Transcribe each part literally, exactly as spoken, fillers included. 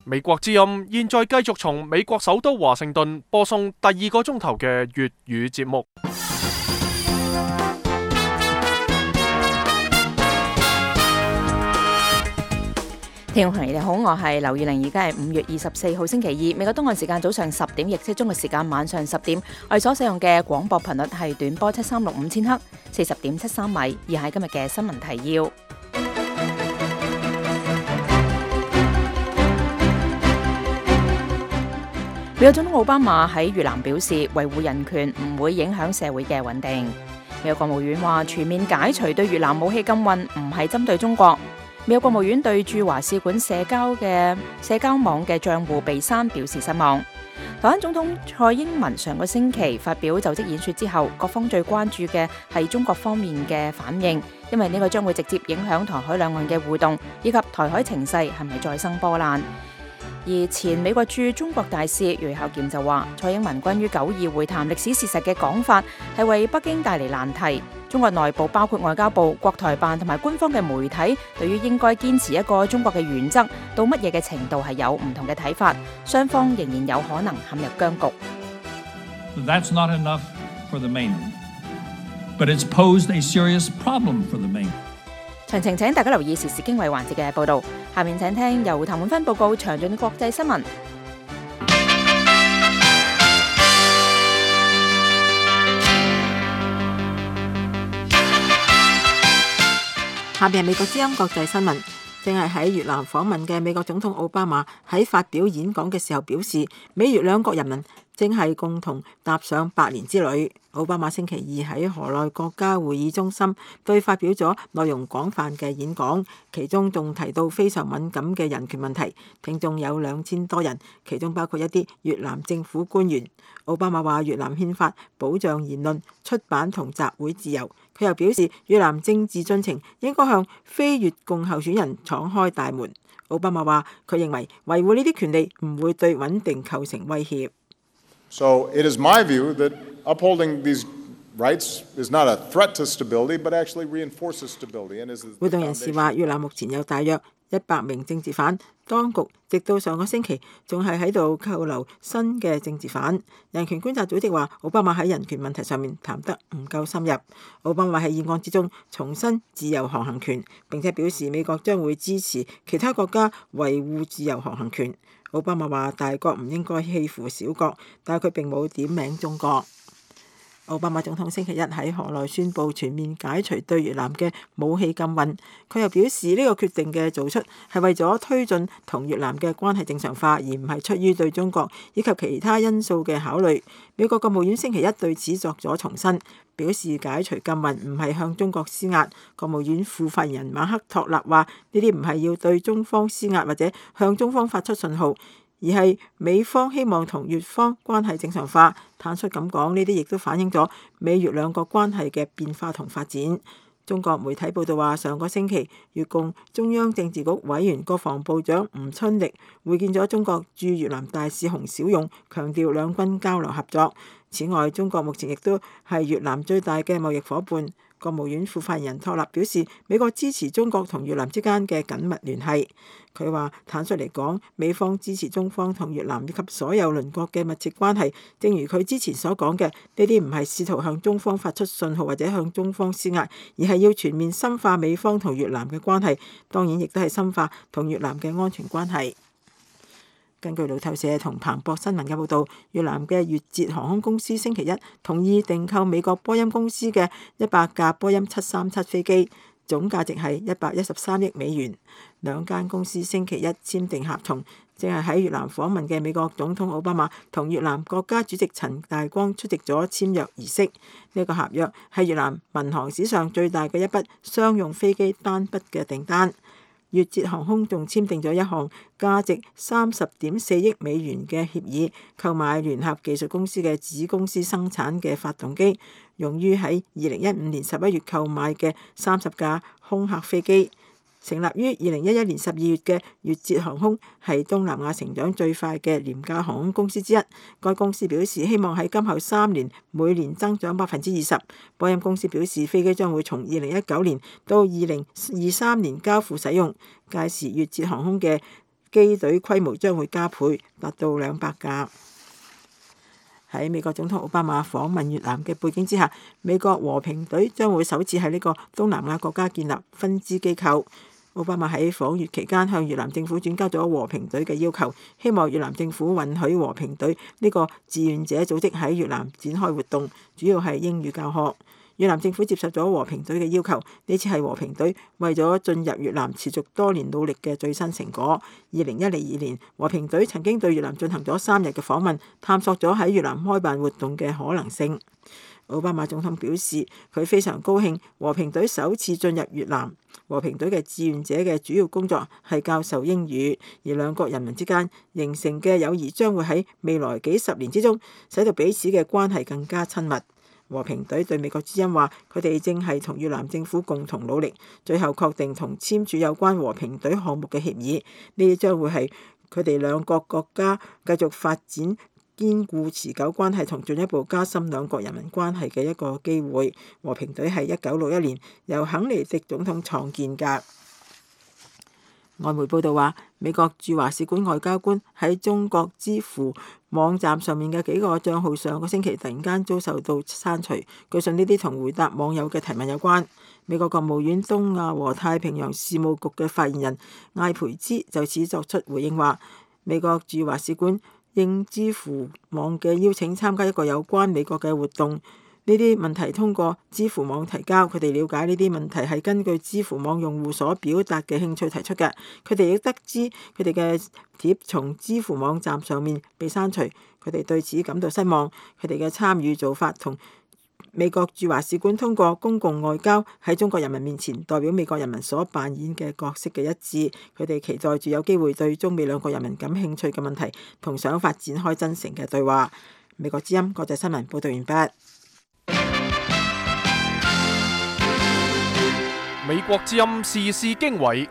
美國之音現在繼續從美國首都華盛頓播送第二個鐘頭嘅粵語節目。 聽眾朋友你好，我係劉月玲，而家係五月二十四號星期二，美國東岸時間早上十點，亦即係中國時間晚上十點。我哋所使用嘅廣播頻率係短波七三六五千赫，四十點七三米。以下係今日嘅新聞提要。美國總統奧巴馬喺越南表示，維護人權唔會影響社會嘅穩定。美國國務院話，全面解除對越南武器禁運唔係針對中國。美國國務院對駐華使館社交嘅社交網嘅賬戶被刪表示失望。台灣總統蔡英文上個星期發表就職演說之後，各方最關注嘅係中國方面嘅反應，因為呢個將會直接影響台海兩岸嘅互動，以及台海情勢係咪再生波瀾。而前美國駐中國大使余孝儉就話，蔡英文關於九二會談歷史事實嘅講法係為北京帶嚟難題。中國內部包括外交部、國台辦同埋官方嘅媒體，對於應該堅持一個中國嘅原則到乜嘢嘅程度係有唔同嘅睇法，雙方仍然有可能陷入僵局。 That's not enough for the mainland, but it's posed a serious problem for the mainland. 詳情請大家留意時事經緯環節嘅報導。下面請聽由譚滿芬報告詳盡嘅國際新聞。 下面係美國之音國際新聞。正係喺越南訪問嘅美國總統奧巴馬喺發表演講嘅時候表示，美越兩國人民正係共同踏上百年之旅。奧巴馬星期二喺河內國家會議中心對發表咗內容廣泛嘅演講，其中仲提到非常敏感嘅人權問題。聽眾有兩千多人，其中包括一啲越南政府官員。奧巴馬話越南憲法保障言論、出版同集會自由。佢又表示越南政治進程應該向非越共候選人敞開大門。奧巴馬話佢認為維護呢啲權利唔會對穩定構成威脅。 So it is my view that upholding these rights is not a threat to stability, but actually reinforces stability. And is 活動人士話越南目前有大約一百名政治犯，當局直到上個星期仲係喺度扣留新嘅政治犯。人權觀察組織話奧巴馬喺人權問題上面談得唔夠深入。奧巴馬喺議案之中重申自由航行權，並且表示美國將會支持其他國家維護自由航行權。奧巴馬話大國唔應該欺負小國，但係佢並冇點名中國。奧巴馬總統星期一喺河內宣布全面解除對越南嘅武器禁運。佢又表示呢個決定嘅做出係為咗推進同越南嘅關係正常化，而唔係出於對中國以及其他因素嘅考慮。美國國務院星期一對此作咗重申，表示解除禁運唔係向中國施壓。國務院副發言人馬克托納話：呢啲唔係要對中方施壓或者向中方發出信號，而係美方希望同越方關係正常化。坦率咁講，呢啲亦都反映咗美越兩國關係嘅變化同發展。中國媒體報道話，上個星期越共中央政治局委員、國防部長吳春力會見咗中國駐越南大使洪小勇，強調兩軍交流合作。此外，中國目前亦都係越南最大嘅貿易夥伴。國務院副發言人托納表示，美國支持中國同越南之間嘅緊密聯繫。佢話坦率嚟講，美方支持中方同越南以及所有鄰國嘅密切關係，正如佢之前所講嘅，呢啲唔係試圖向中方發出信號或者向中方施壓，而係要全面深化美方同越南嘅關係，當然亦都係深化同越南嘅安全關係。根據路透社同彭博新聞嘅報導，越南嘅越捷航空公司星期一同意訂購美國波音公司嘅一百架波音七三七飛機，總價值係一百一十三億美元。兩間公司星期一簽訂合同，正係喺越南訪問嘅美國總統奧巴馬同越南國家主席陳大光出席咗簽約儀式。呢個合約係越南民航史上最大嘅一筆商用飛機單筆嘅訂單。越捷航空仲簽訂咗一項價值三十點四億美元嘅協議，購買聯合技術公司嘅子公司生產嘅發動機，用於喺二零一五年十一月購買嘅三十架空客飛機。成立於二零一一年十二月嘅越捷航空係東南亞成長最快嘅廉價航空公司之一。該公司表示希望喺今後三年每年增長百分之二十。波音公司表示飛機將會從二零一九年到二零二三年交付使用。屆時越捷航空嘅機隊規模將會加倍，達到兩百架。喺美國總統奧巴馬訪問越南嘅背景之下，美國和平隊將會首次喺呢個東南亞國家建立分支機構。奧巴馬喺訪越期間向越南政府轉交咗和平隊嘅要求，希望越南政府允許和平隊呢個志願者組織喺越南展開活動，主要係英語教學。越南政府接受咗和平隊嘅要求，呢次係和平隊為咗進入越南持續多年努力嘅最新成果。二零一零二年，和平隊曾經對越南進行咗三日嘅訪問，探索咗喺越南開辦活動嘅可能性。奧巴馬總統表示，佢非常高興和平隊首次進入越南。和平隊嘅志願者嘅主要工作係教授英語，而兩國人民之間形成嘅友誼將會喺未來幾十年之中，使到彼此嘅關係更加親密。和平隊對美國之音話，佢哋正係同越南政府共同努力，最後確定同簽署有關和平隊項目嘅協議。呢啲將會係佢哋兩國國家繼續發展堅固持久關係同進一步加深兩國人民關係嘅一個機會。和平隊係一九六一年由肯尼迪總統創建㗎。外媒報道話，美國駐華使館外交官喺中國支付網站上面嘅幾個帳號上個星期突然間遭受到刪除，據信呢啲同回答網友嘅提問有關。美國國務院東亞和太平洋事務局嘅發言人艾培茲就此作出回應話，美國駐華使館應支付網嘅邀請參加一個有關美國嘅活動。呢啲問題通過支付網提交，佢哋了解呢啲問題係根據支付網用戶所表達嘅興趣提出嘅。佢哋亦得知佢哋嘅貼從支付網站上面被刪除，佢哋對此感到失望。佢哋嘅參與做法同美國駐華使館通過公共外交喺中國人民面前代表美國人民所扮演嘅角色嘅一致。佢哋期待住有機會對中美兩國人民感興趣嘅問題同想法展開真誠嘅對話。美國之音國際新聞報道完畢。 美國之音時事經緯，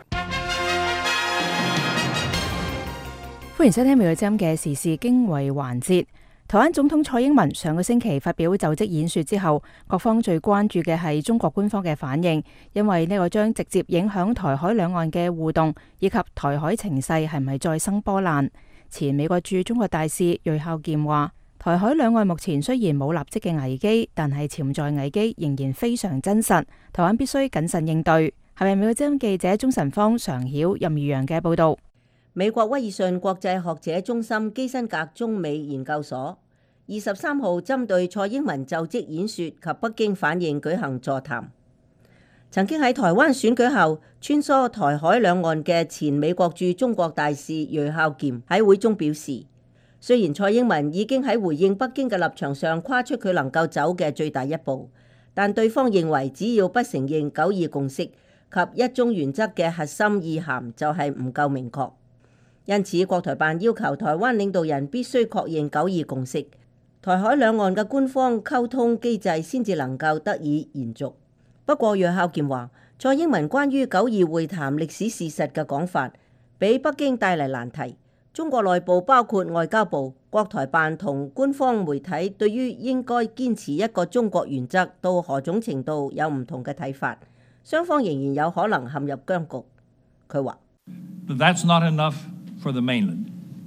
歡迎收聽美國之音嘅時事經緯環節。台灣總統蔡英文上個星期發表就職演說之後，各方最關注嘅係中國官方嘅反應，因為呢個將直接影響台海兩岸嘅互動，以及台海情勢係咪再生波瀾。前美國駐中國大使芮孝儉話，台海兩岸目前雖然冇立即嘅危機，但係潛在危機仍然非常真實，台灣必須謹慎應對。係咪美國之音記者鍾晨芳、常曉、任如陽嘅報導？ 美國威爾遜國際學者中心基辛格中美研究所二十三號針對蔡英文就職演說及北京反應舉行座談。曾經喺台灣選舉後穿梭台海兩岸嘅前美國駐中國大使芮孝儉喺會中表示，雖然蔡英文已經喺回應北京嘅立場上跨出佢能夠走嘅最大一步，但對方認為只要不承認九二共識及一中原則嘅核心意涵就係唔夠明確。因此，國台辦要求台灣領導人必須確認九二共識，台海兩岸嘅官方溝通機制先至能夠得以延續。不過，芮孝儉話，蔡英文關於九二會談歷史事實嘅講法，俾北京帶嚟難題。中國內部包括外交部、國台辦同官方媒體對於應該堅持一個中國原則到何種程度有唔同嘅睇法，雙方仍然有可能陷入僵局。佢話 That's not enough for the mainland,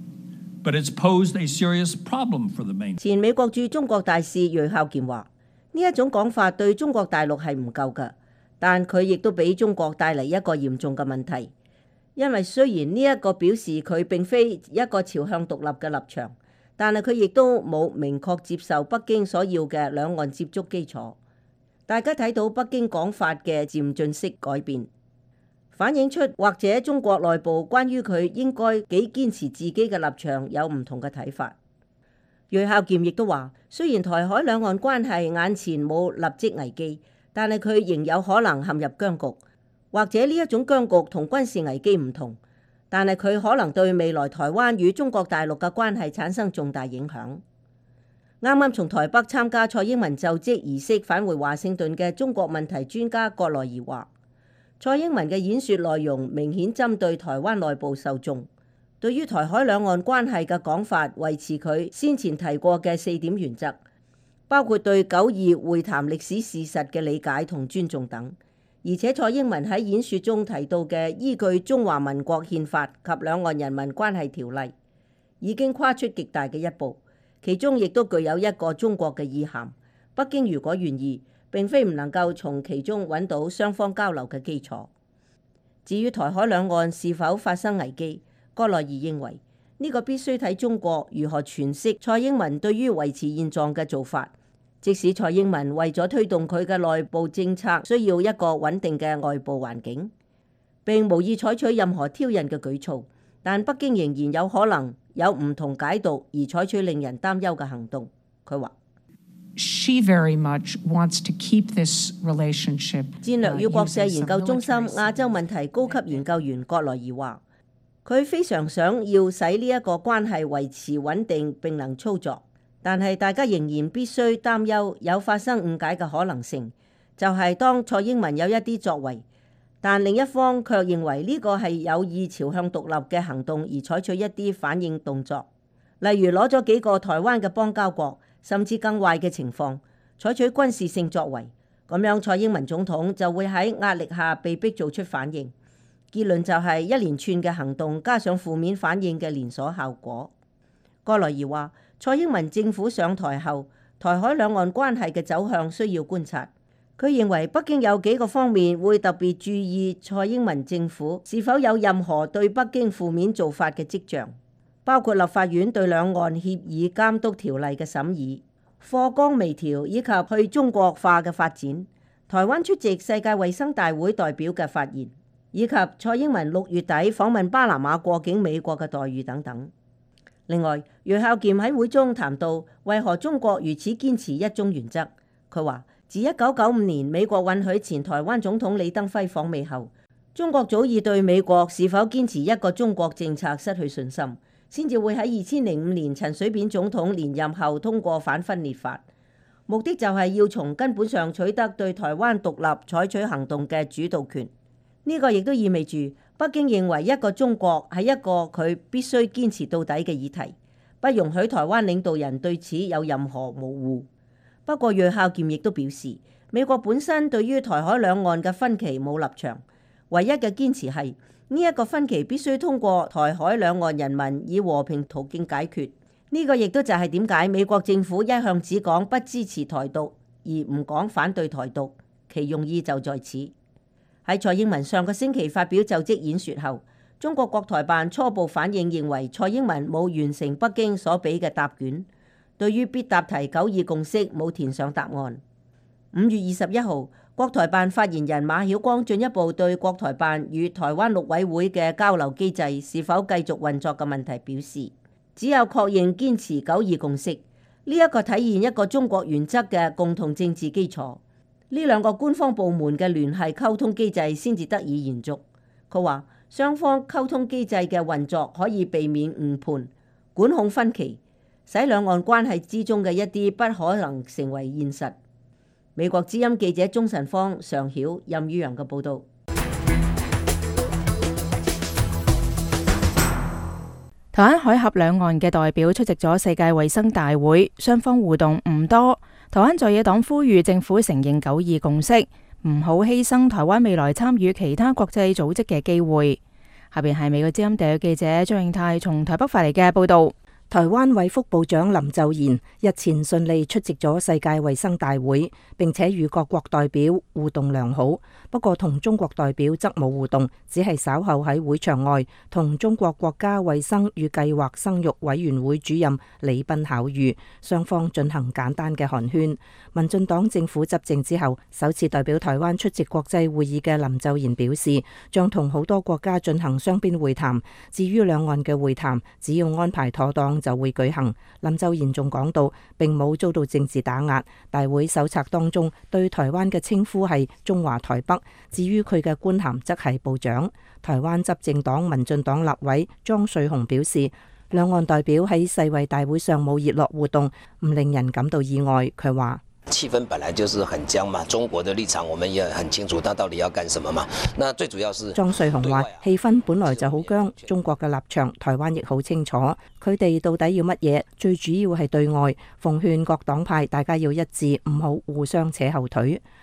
but it's posed a serious problem for the mainland. 前美國駐中國大使芮孝儉話：呢一種講法對中國大陸係唔夠㗎，但佢亦都俾中國帶嚟一個嚴重嘅問題。因為雖然呢一個表示佢並非一個朝向獨立嘅立場，但係佢亦都冇明確接受北京所要嘅兩岸接觸基礎。大家睇到北京講法嘅漸進式改變，反映出或者中國內部關於佢應該幾堅持自己嘅立場有唔同嘅睇法。芮孝儉亦都話，雖然台海兩岸關係眼前冇立即危機，但係佢仍有可能陷入僵局。或者呢一種僵局同軍事危機唔同，但係佢可能對未來台灣與中國大陸嘅關係產生重大影響。啱啱從台北參加蔡英文就職儀式返回華盛頓嘅中國問題專家葛萊儀話，蔡英文嘅演說內容明顯針對台灣內部受眾，對於台海兩岸關係嘅講法維持佢先前提過嘅四點原則，包括對九二會談歷史事實嘅理解同尊重等。 而且蔡英文喺演說中提到嘅依據《中華民國憲法》及兩岸人民關係條例，已經跨出極大嘅一步，其中亦都具有一個中國嘅意涵。北京如果願意，並非唔能夠從其中揾到雙方交流嘅基礎。至於台海兩岸是否發生危機，戈內爾認為呢個必須睇中國如何詮釋蔡英文對於維持現狀嘅做法。即使蔡英文為咗推動佢嘅內部政策需要一個穩定嘅外部環境，並無意採取任何挑釁嘅舉措，但北京仍然有可能有唔同解讀而採取令人擔憂嘅行動。佢話 ：She very much wants to keep this relationship。 戰略與國際研究中心亞洲問題高級研究員葛萊爾話：佢非常想要使呢一個關係維持穩定並能操作。但係大家仍然必須擔憂有發生誤解嘅可能性，就係、是、當蔡英文有一啲作為，但另一方卻認為呢個係有意朝向獨立嘅行動而採取一啲反應動作，例如攞咗幾個台灣嘅邦交國，甚至更壞嘅情況，採取軍事性作為，咁樣蔡英文總統就會喺壓力下被逼做出反應。結論就係一連串嘅行動加上負面反應嘅連鎖效果。戈萊爾話：蔡英文政府上台後，台海兩岸關係嘅走向需要觀察。佢認為北京有幾個方面會特別注意蔡英文政府是否有任何對北京負面做法嘅跡象，包括立法院對兩岸協議監督條例嘅審議、課綱微調以及去中國化嘅發展、台灣出席世界衛生大會代表嘅發言，以及蔡英文六月底訪問巴拿馬過境美國嘅待遇等等。另外，余孝劍喺會中談到為何中國如此堅持一中原則。佢話：自一九九五年美國允許前台灣總統李登輝訪美後，中國早已對美國是否堅持一個中國政策失去信心，先至會喺二千零五年陳水扁總統連任後通過反分裂法，目的就係要從根本上取得對台灣獨立採取行動嘅主導權。呢、這個亦都意味住北京認為一個中國係一個佢必須堅持到底嘅議題，不容許台灣領導人對此有任何模糊。不過，余孝劍亦都表示，美國本身對於台海兩岸嘅分歧冇立場，唯一嘅堅持係呢一個分歧必須通過台海兩岸人民以和平途徑解決。呢、這個亦都就係點解美國政府一向只講不支持台獨，而唔講反對台獨，其用意就在此。喺蔡英文上個星期發表就職演說後，中國國台辦初步反應認為蔡英文冇完成北京所俾嘅答卷，對於必答題九二共識冇填上答案。五月二十一號，國台辦發言人馬曉光進一步對國台辦與台灣陸委會嘅交流機制是否繼續運作嘅問題表示，只有確認堅持九二共識，呢一個體現一個中國原則嘅共同政治基礎。呢兩個官方部門嘅聯繫溝通機制先至得以延續。佢話雙方溝通機制嘅運作可以避免誤判、管控分歧，使兩岸關係之中嘅一啲不可能成為現實。美國之音記者鍾晨芳、常曉、任宇陽嘅報導。 台灣海峽兩岸嘅代表出席咗世界衛生大會，雙方互動唔多。台灣在野黨呼籲政府承認九二共識，唔好犧牲台灣未來參與其他國際組織嘅機會。下邊係美國之音特約記者張永泰從台北發嚟嘅報導。 台灣衛福部長林奏賢日前順利出席咗世界衛生大會，並且與各國代表互動良好。不過同中國代表則冇互動，只係稍後喺會場外同中國國家衛生與計劃生育委員會主任李斌巧遇，雙方進行簡單嘅寒暄。民進黨政府執政之後，首次代表台灣出席國際會議嘅林奏賢表示，將同好多國家進行雙邊會談。至於兩岸嘅會談，只要安排妥當就會舉行。林奏賢仲講到，並冇遭到政治打壓。大會手冊當中對台灣嘅稱呼係中華台北，至於佢嘅官銜則係部長。台灣執政黨民進黨立委莊瑞雄表示，兩岸代表喺世衛大會上冇熱絡互動，唔令人感到意外。佢話氣氛本來就是很僵嘛，中國的立場我們也很清楚，他到底要幹什麼嘛。那最主要是莊瑞雄話，氣氛本來就好僵，中國嘅立場台灣亦好清楚，佢哋到底要乜嘢？最主要係對外，奉勸各黨派大家要一致，唔好互相扯後腿。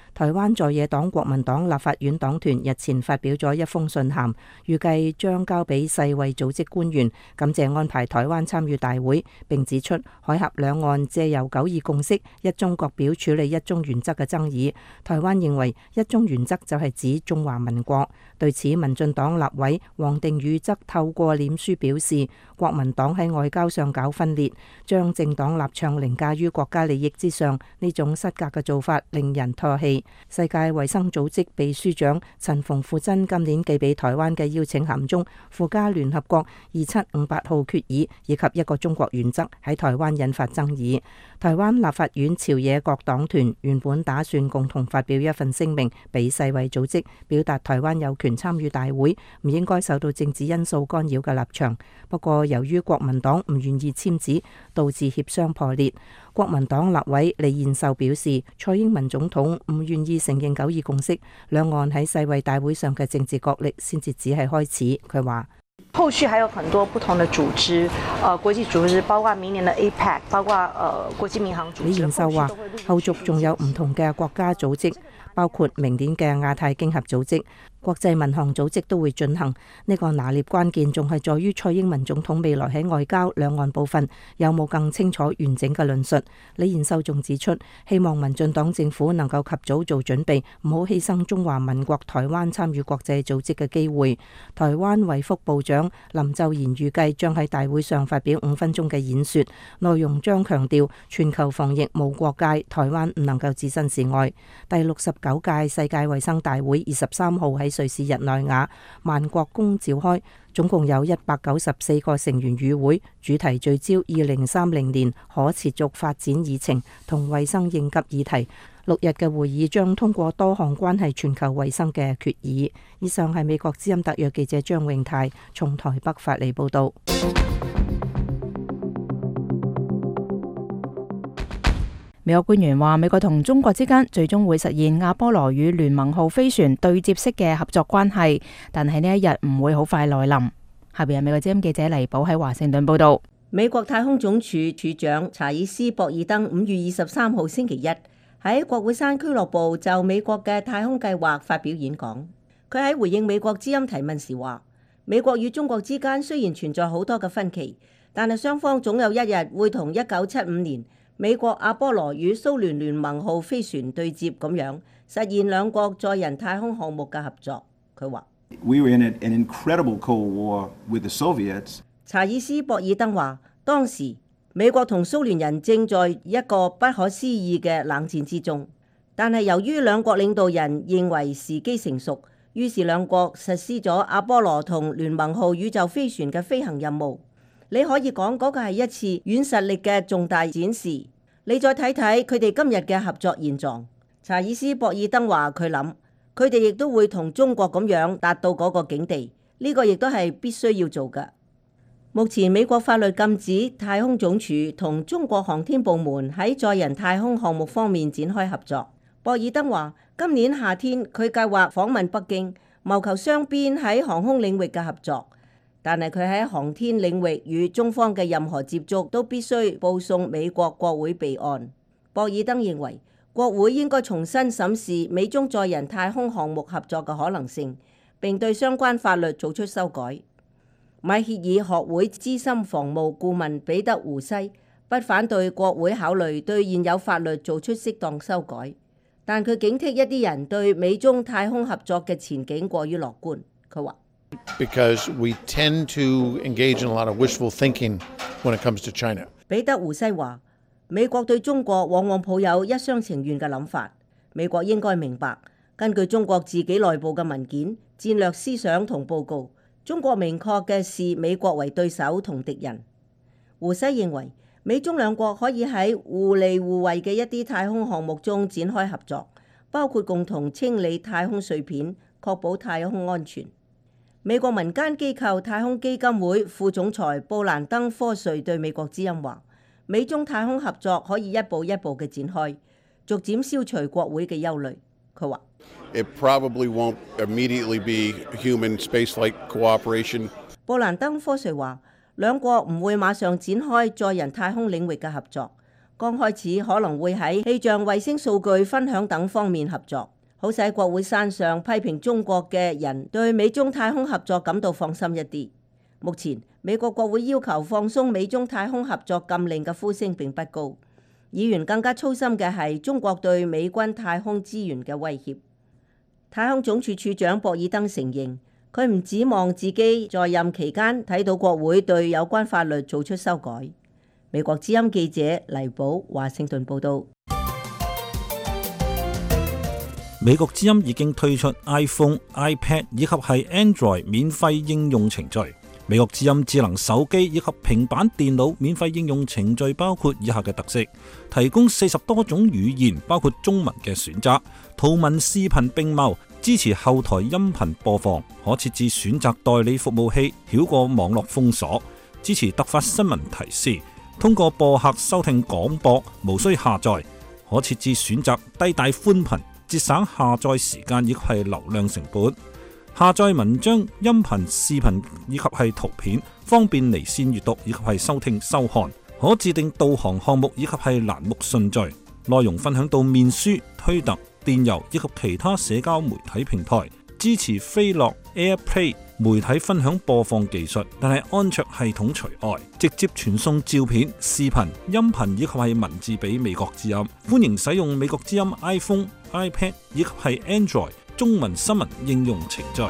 台灣在野黨國民黨立法院黨團日前發表咗一封信函，預計將交俾世衛組織官員，感謝安排台灣參與大會，並指出海峽兩岸借由九二共識、一中各表處理一中原則嘅爭議。台灣認為一中原則就係指中華民國。對此，民進黨立委王定宇則透過臉書表示，國民黨喺外交上搞分裂，將政黨立場凌駕於國家利益之上，呢種失格嘅做法令人唾棄。世界衛生組織秘書長陳馮富珍今年寄俾台灣嘅邀請函中附加聯合國二七五八號決議以及一個中國原則，喺台灣引發爭議。台灣立法院朝野各黨團原本打算共同發表一份聲明俾世衛組織，表達台灣有權參與大會，唔應該受到政治因素干擾嘅立場。不過由於國民黨唔願意簽字，導致協商破裂。國民黨立委李彥秀表示，蔡英文總統唔願意承認九二共識，兩岸喺世衛大會上嘅政治角力先至只係開始。佢話後續還有很多不同的組織，呃，國際組織，包括明年的 A P E C， 包括呃國際民航組織。 李彥秀話，後續仲有唔同嘅國家組織，包括明年嘅亞太經合組織、國際民航組織都會進行。呢個拿捏關鍵仲係在於蔡英文總統未來喺外交兩岸部分有冇更清楚完整嘅論述。李彥秀仲指出，希望民進黨政府能夠及早做準備，唔好犧牲中華民國台灣參與國際組織嘅機會。台灣衛福部長林就賢預計將喺大會上發表五分鐘嘅演說，內容將強調全球防疫無國界，台灣唔能夠置身事外。第六十九屆世界衛生大會二十三號喺瑞士日內瓦萬國宮召開，總共有一百九十四個成員與會，主題聚焦二零三零年可持續發展議程同衛生應急議題。六日嘅會議將通過多項關係全球衛生嘅決議。以上係美國之音特約記者張永泰從台北發嚟報道。 美國官員話，美國同中國之間最終會實現阿波羅與聯盟號飛船對接式嘅合作關係，但係呢一日唔會好快來臨。下邊係美國之音記者黎寶喺華盛頓報道。 美國太空總署署長查爾斯博爾登五月二十三號星期一喺國會山俱樂部就美國嘅太空計劃發表演講。佢喺回應美國之音提問時話，美國與中國之間雖然存在好多嘅分歧，但係雙方總有一日會同一九七五年美國阿波羅與蘇聯聯盟號飛船對接咁樣，實現兩國載人太空項目嘅合作。佢話 ：We were in an incredible Cold War with the Soviets. 查爾斯博爾登話：當時美國同蘇聯人正在一個不可思議嘅冷戰之中，但係由於兩國領導人認為時機成熟，於是兩國實施咗阿波羅同聯盟號宇宙飛船嘅飛行任務。你可以講嗰個係一次軟實力嘅重大展示。你再睇睇佢哋今日嘅合作現狀。查爾斯博爾登話：佢諗佢哋亦都會同中國咁樣達到嗰個境地，呢個亦都係必須要做嘅。目前美國法律禁止太空總署同中國航天部門喺載人太空項目方面展開合作。博爾登話：今年夏天佢計劃訪問北京，謀求雙邊喺航空領域嘅合作。但係佢喺航天領域與中方嘅任何接觸都必須報送美國國會備案。博爾登認為國會應該重新審視美中載人太空項目合作嘅可能性，並對相關法律做出修改。米歇爾學會資深防務顧問彼得胡西不反對國會考慮對現有法律做出適當修改，但佢警惕一啲人對美中太空合作嘅前景過於樂觀。佢話 ：Because we tend to engage in a lot of wishful thinking when it comes to China. 彼得胡西話：美國對中國往往抱有一廂情願嘅諗法。美國應該明白，根據中國自己內部嘅文件、戰略思想同報告，中國明確嘅視美國為對手同敵人。胡西認為，美中兩國可以喺互利互惠嘅一啲太空項目中展開合作，包括共同清理太空碎片，確保太空安全。美國民間機構太空基金會副總裁布蘭登科瑞對美國之音話：美中太空合作可以一步一步嘅展開，逐漸消除國會嘅憂慮。佢話 ：It probably won't immediately be human spaceflight cooperation. 布蘭登科瑞話：兩國唔會馬上展開載人太空領域嘅合作， 剛開始可能會喺氣象衛星數據分享等方面合作，好使國會山上批評中國嘅人對美中太空合作感到放心一啲。目前美國國會要求放鬆美中太空合作禁令嘅呼聲並不高，議員更加操心嘅係中國對美軍太空資源嘅威脅。太空總署署長博爾登承認，佢唔指望自己在任期間睇到國會對有關法律做出修改。美國之音記者黎寶華盛頓報道。 美國之音已經推出 iPhone、iPad 以及係 Android 免費應用程序。美國之音智能手機以及平板電腦免費應用程序包括以下嘅特色：提供四十多種語言，包括中文嘅選擇，圖文視頻並茂，支持後台音頻播放，可設置選擇代理服務器，繞過網絡封鎖，支持突發新聞提示，通過播客收聽廣播，無需下載，可設置選擇低帶寬頻，節省下載時間以及係流量成本。下載文章、音頻、視頻以及係圖片，方便離線閱讀以及係收聽收看。可自定導航項目以及係欄目順序。內容分享到面書、推特、電郵以及其他社交媒體平台。支持飛樂 AirPlay 媒體分享播放技術，但係安卓系統除外。直接傳送照片、視頻、音頻以及係文字俾美國之音。歡迎使用美國之音 iPhone、iPad 以及係 Android中文新聞應用程序。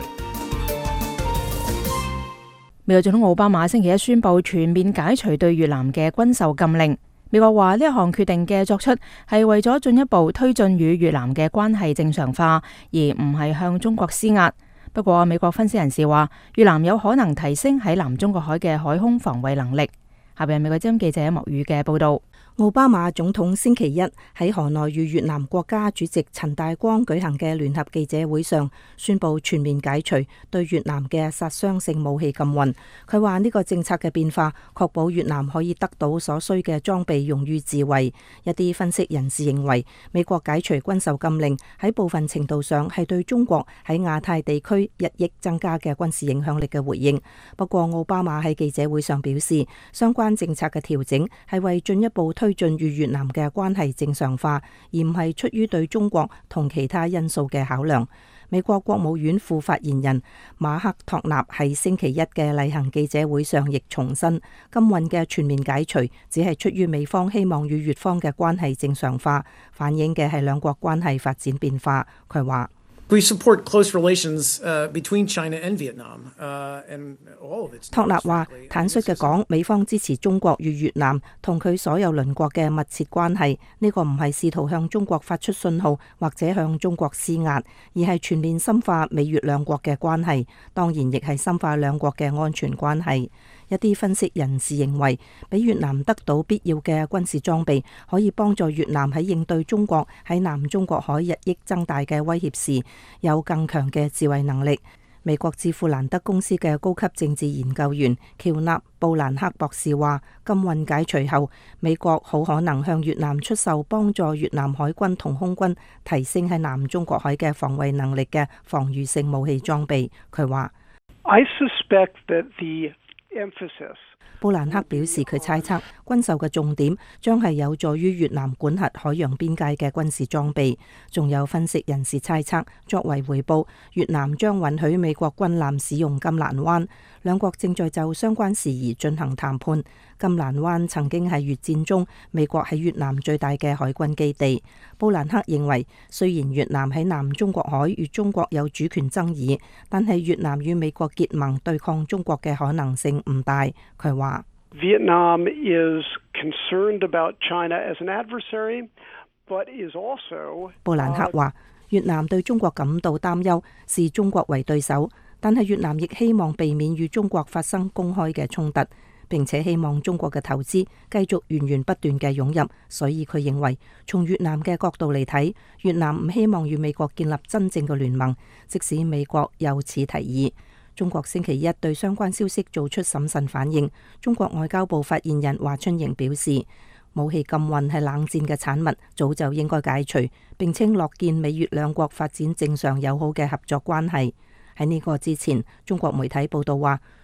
美國總統奧巴馬星期一宣布全面解除對越南嘅軍售禁令。美國話呢一項決定嘅作出係為咗進一步推進與越南嘅關係正常化，而唔係向中國施壓。不過美國分析人士話，越南有可能提升喺南中國海嘅海空防衛能力。下邊係美國之音記者莫宇嘅報道。 奧巴馬總統星期一喺河內與越南國家主席陳大光舉行嘅聯合記者會上，宣布全面解除對越南嘅殺傷性武器禁運。佢話呢個政策嘅變化，確保越南可以得到所需嘅裝備用於自衛。一啲分析人士認為，美國解除軍售禁令喺部分程度上係對中國喺亞太地區日益增加嘅軍事影響力嘅回應。不過奧巴馬喺記者會上表示，相關政策嘅調整係為進一步推進與越南嘅關係正常化，而唔係出於對中國同其他因素嘅考量。美國國務院副發言人馬克托納喺星期一嘅例行記者會上亦重申，禁運嘅全面解除只係出於美方希望與越方嘅關係正常化，反映嘅係兩國關係發展變化。佢話 We support close relations uh, between China and Vietnam, uh, and all of its. 托納話：坦率嘅講，美方支持中國與越南同佢所有鄰國嘅密切關係。呢個唔係試圖向中國發出信號或者向中國施壓，而係全面深化美越兩國嘅關係，當然亦係深化兩國嘅安全關係。一啲分析人士認為，俾越南得到必要嘅軍事裝備，可以幫助越南喺應對中國喺南中國海日益增大嘅威脅時，有更強嘅自衛能力。美國智庫蘭德公司嘅高級政治研究員喬納布蘭克博士話，禁運解除後，美國好可能向越南出售幫助越南海軍同空軍提升喺南中國海嘅防衛能力嘅防禦性武器裝備。佢話 I suspect that the emphasis 布蘭克表示，佢猜測軍售嘅重點將係有助於越南管轄海洋邊界嘅軍事裝備。仲有分析人士猜測，作為回報，越南將允許美國軍艦使用金蘭灣。兩國正在就相關事宜進行談判。金蘭灣曾經係越戰中美國喺越南最大嘅海軍基地。布蘭克認為，雖然越南喺南中國海與中國有主權爭議，但係越南與美國結盟對抗中國嘅可能性唔大。佢話 Vietnam is concerned about China as an adversary, but is also 布蘭克話，越南對中國感到擔憂，視中國為對手，但係越南亦希望避免與中國發生公開嘅衝突，並且希望中國嘅投資繼續源源不斷嘅湧入。所以佢認為，從越南嘅角度嚟睇，越南唔希望與美國建立真正嘅聯盟，即使美國有此提議。中國星期一對相關消息做出審慎反應。中國外交部發言人華春瑩表示，武器禁運係冷戰嘅產物，早就應該解除，並稱樂見美越兩國發展正常友好嘅合作關係。喺呢個之前，中國媒體報道話，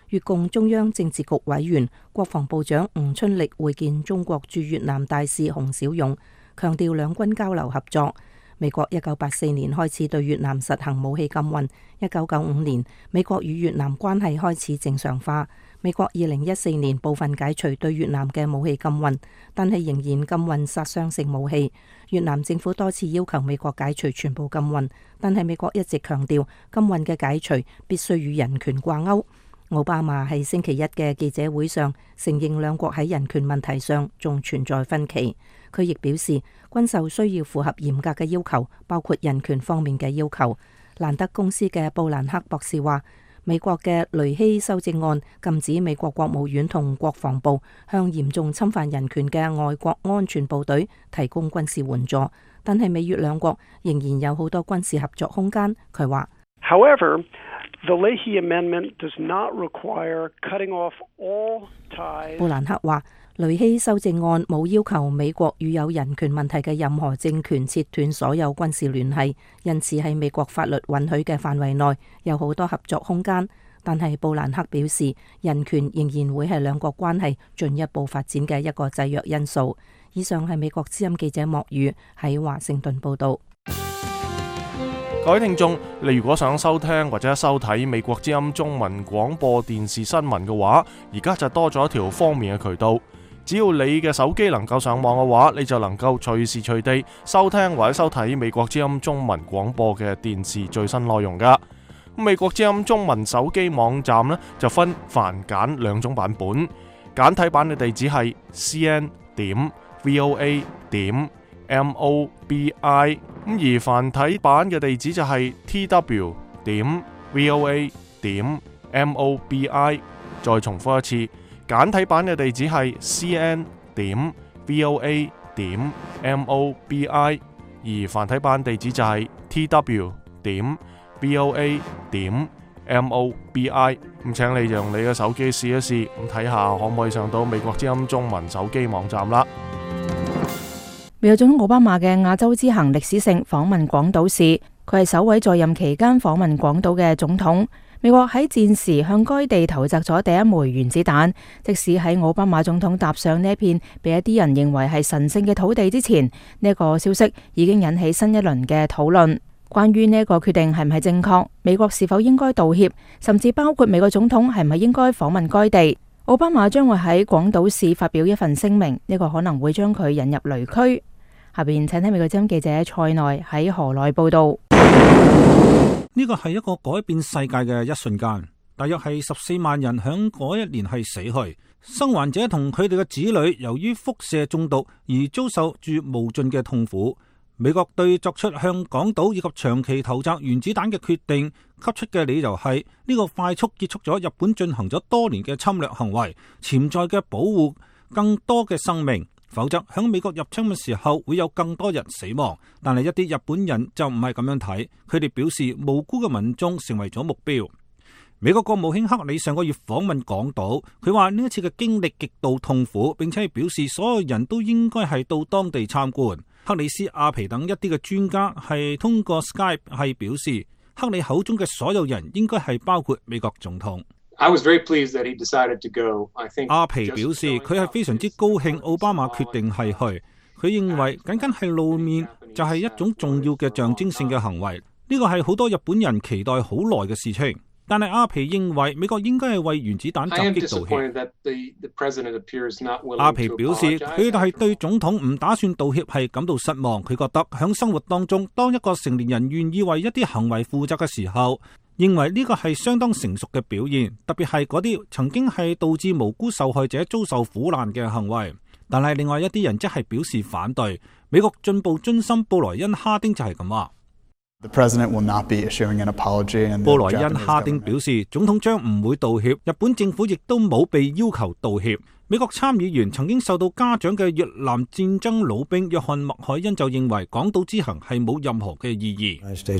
越共中央政治局委員、國防部長吳春力會見中國駐越南大使洪小勇，強調兩軍交流合作。美國一九八四年開始對越南實行武器禁運，一九九五年美國與越南關係開始正常化。美國二零一四年部分解除對越南嘅武器禁運，但係仍然禁運殺傷性武器。越南政府多次要求美國解除全部禁運，但係美國一直強調禁運嘅解除必須與人權掛鈎。奧巴馬喺星期一嘅記者會上承認兩國喺人權問題上仲存在分歧。佢亦表示軍售需要符合嚴格嘅要求，包括人權方面嘅要求。蘭德公司嘅布蘭克博士話，美國嘅雷希修正案禁止美國國務院同國防部向嚴重侵犯人權嘅外國安全部隊提供軍事援助，但係美越兩國仍然有好多軍事合作空間。佢話 However, the Leahy Amendment does not require cutting off all ties. 布蘭克話，雷希修正案冇要求美國與有人權問題嘅任何政權切斷所有軍事聯繫，因此喺美國法律允許嘅範圍內有好多合作空間。但係布蘭克表示，人權仍然會係兩國關係進一步發展嘅一個制約因素。以上係美國之音記者莫宇喺華盛頓報道。 各位聽眾，你如果想收聽或者收睇美國之音中文廣播電視新聞嘅話，而家就多咗一條方便嘅渠道。只要你嘅手機能夠上網嘅話，你就能夠隨時隨地收聽或者收睇美國之音中文廣播嘅電視最新內容噶。美國之音中文手機網站呢，就分繁簡兩種版本，簡體版嘅地址係 c n 點 v o a 點 m o b i， 咁而繁體版嘅地址就係 t w 點 v o a 點 m o b i。再重複一次，簡體版嘅地址係 c n 點 v o a 點 m o b i， 而繁體版地址就係 t w 點 v o a 點 m o b i。 咁請你用你嘅手機試一試，咁睇下可唔可以上到美國之音中文手機網站啦。 美國總統奧巴馬嘅亞洲之行歷史性訪問廣島市，佢係首位在任期間訪問廣島嘅總統。美國喺戰時向該地投擲咗第一枚原子彈，即使喺奧巴馬總統踏上呢一片被一啲人認為係神聖嘅土地之前，呢一個消息已經引起新一輪嘅討論。關於呢一個決定係唔係正確，美國是否應該道歉，甚至包括美國總統係唔係應該訪問該地，奧巴馬將會喺廣島市發表一份聲明，呢個可能會將佢引入雷區。下邊請聽美國之音記者蔡內喺河內報道。 呢個係一個改變世界嘅一瞬間，大約係十四萬人響嗰一年係死去，生還者同佢哋嘅子女由於輻射中毒而遭受住無盡嘅痛苦。美國對作出向廣島以及長期投擲原子彈嘅決定給出嘅理由係呢個快速結束咗日本進行咗多年嘅侵略行為，潛在嘅保護更多嘅生命，否則響美國入侵嘅時候會有更多人死亡。但係一啲日本人就唔係咁樣睇，佢哋表示無辜嘅民眾成為咗目標。美國國務卿克里上個月訪問廣島，佢話呢一次嘅經歷極度痛苦，並且係表示所有人都應該係到當地參觀。克里斯阿皮等一啲嘅專家係通過 Skype 係表示，克里口中嘅所有人應該係包括美國總統。 I was very pleased that he decided to go. I think 阿皮表示佢係非常之高興奧巴馬決定係去，佢認為僅僅係露面就係一種重要嘅象徵性嘅行為，呢個係好多日本人期待好耐嘅事情。但係阿皮認為美國應該係為原子彈襲擊道歉。阿皮表示佢哋係對總統唔打算道歉係感到失望，佢覺得響生活當中，當一個成年人願意為一啲行為負責嘅時候，認為呢個係相當成熟嘅表現，特別係嗰啲曾經係導致無辜受害者遭受苦難嘅行為。但係另外一啲人則係表示反對。美國進步軍心布萊恩哈丁就係咁話。 The president will not be issuing an apology, and 布萊恩哈丁表示，總統將唔會道歉，日本政府亦都冇被要求道歉。美國參議員曾經受到嘉獎嘅越南戰爭老兵約翰麥凱恩就認為，廣島之行係冇任何嘅意義。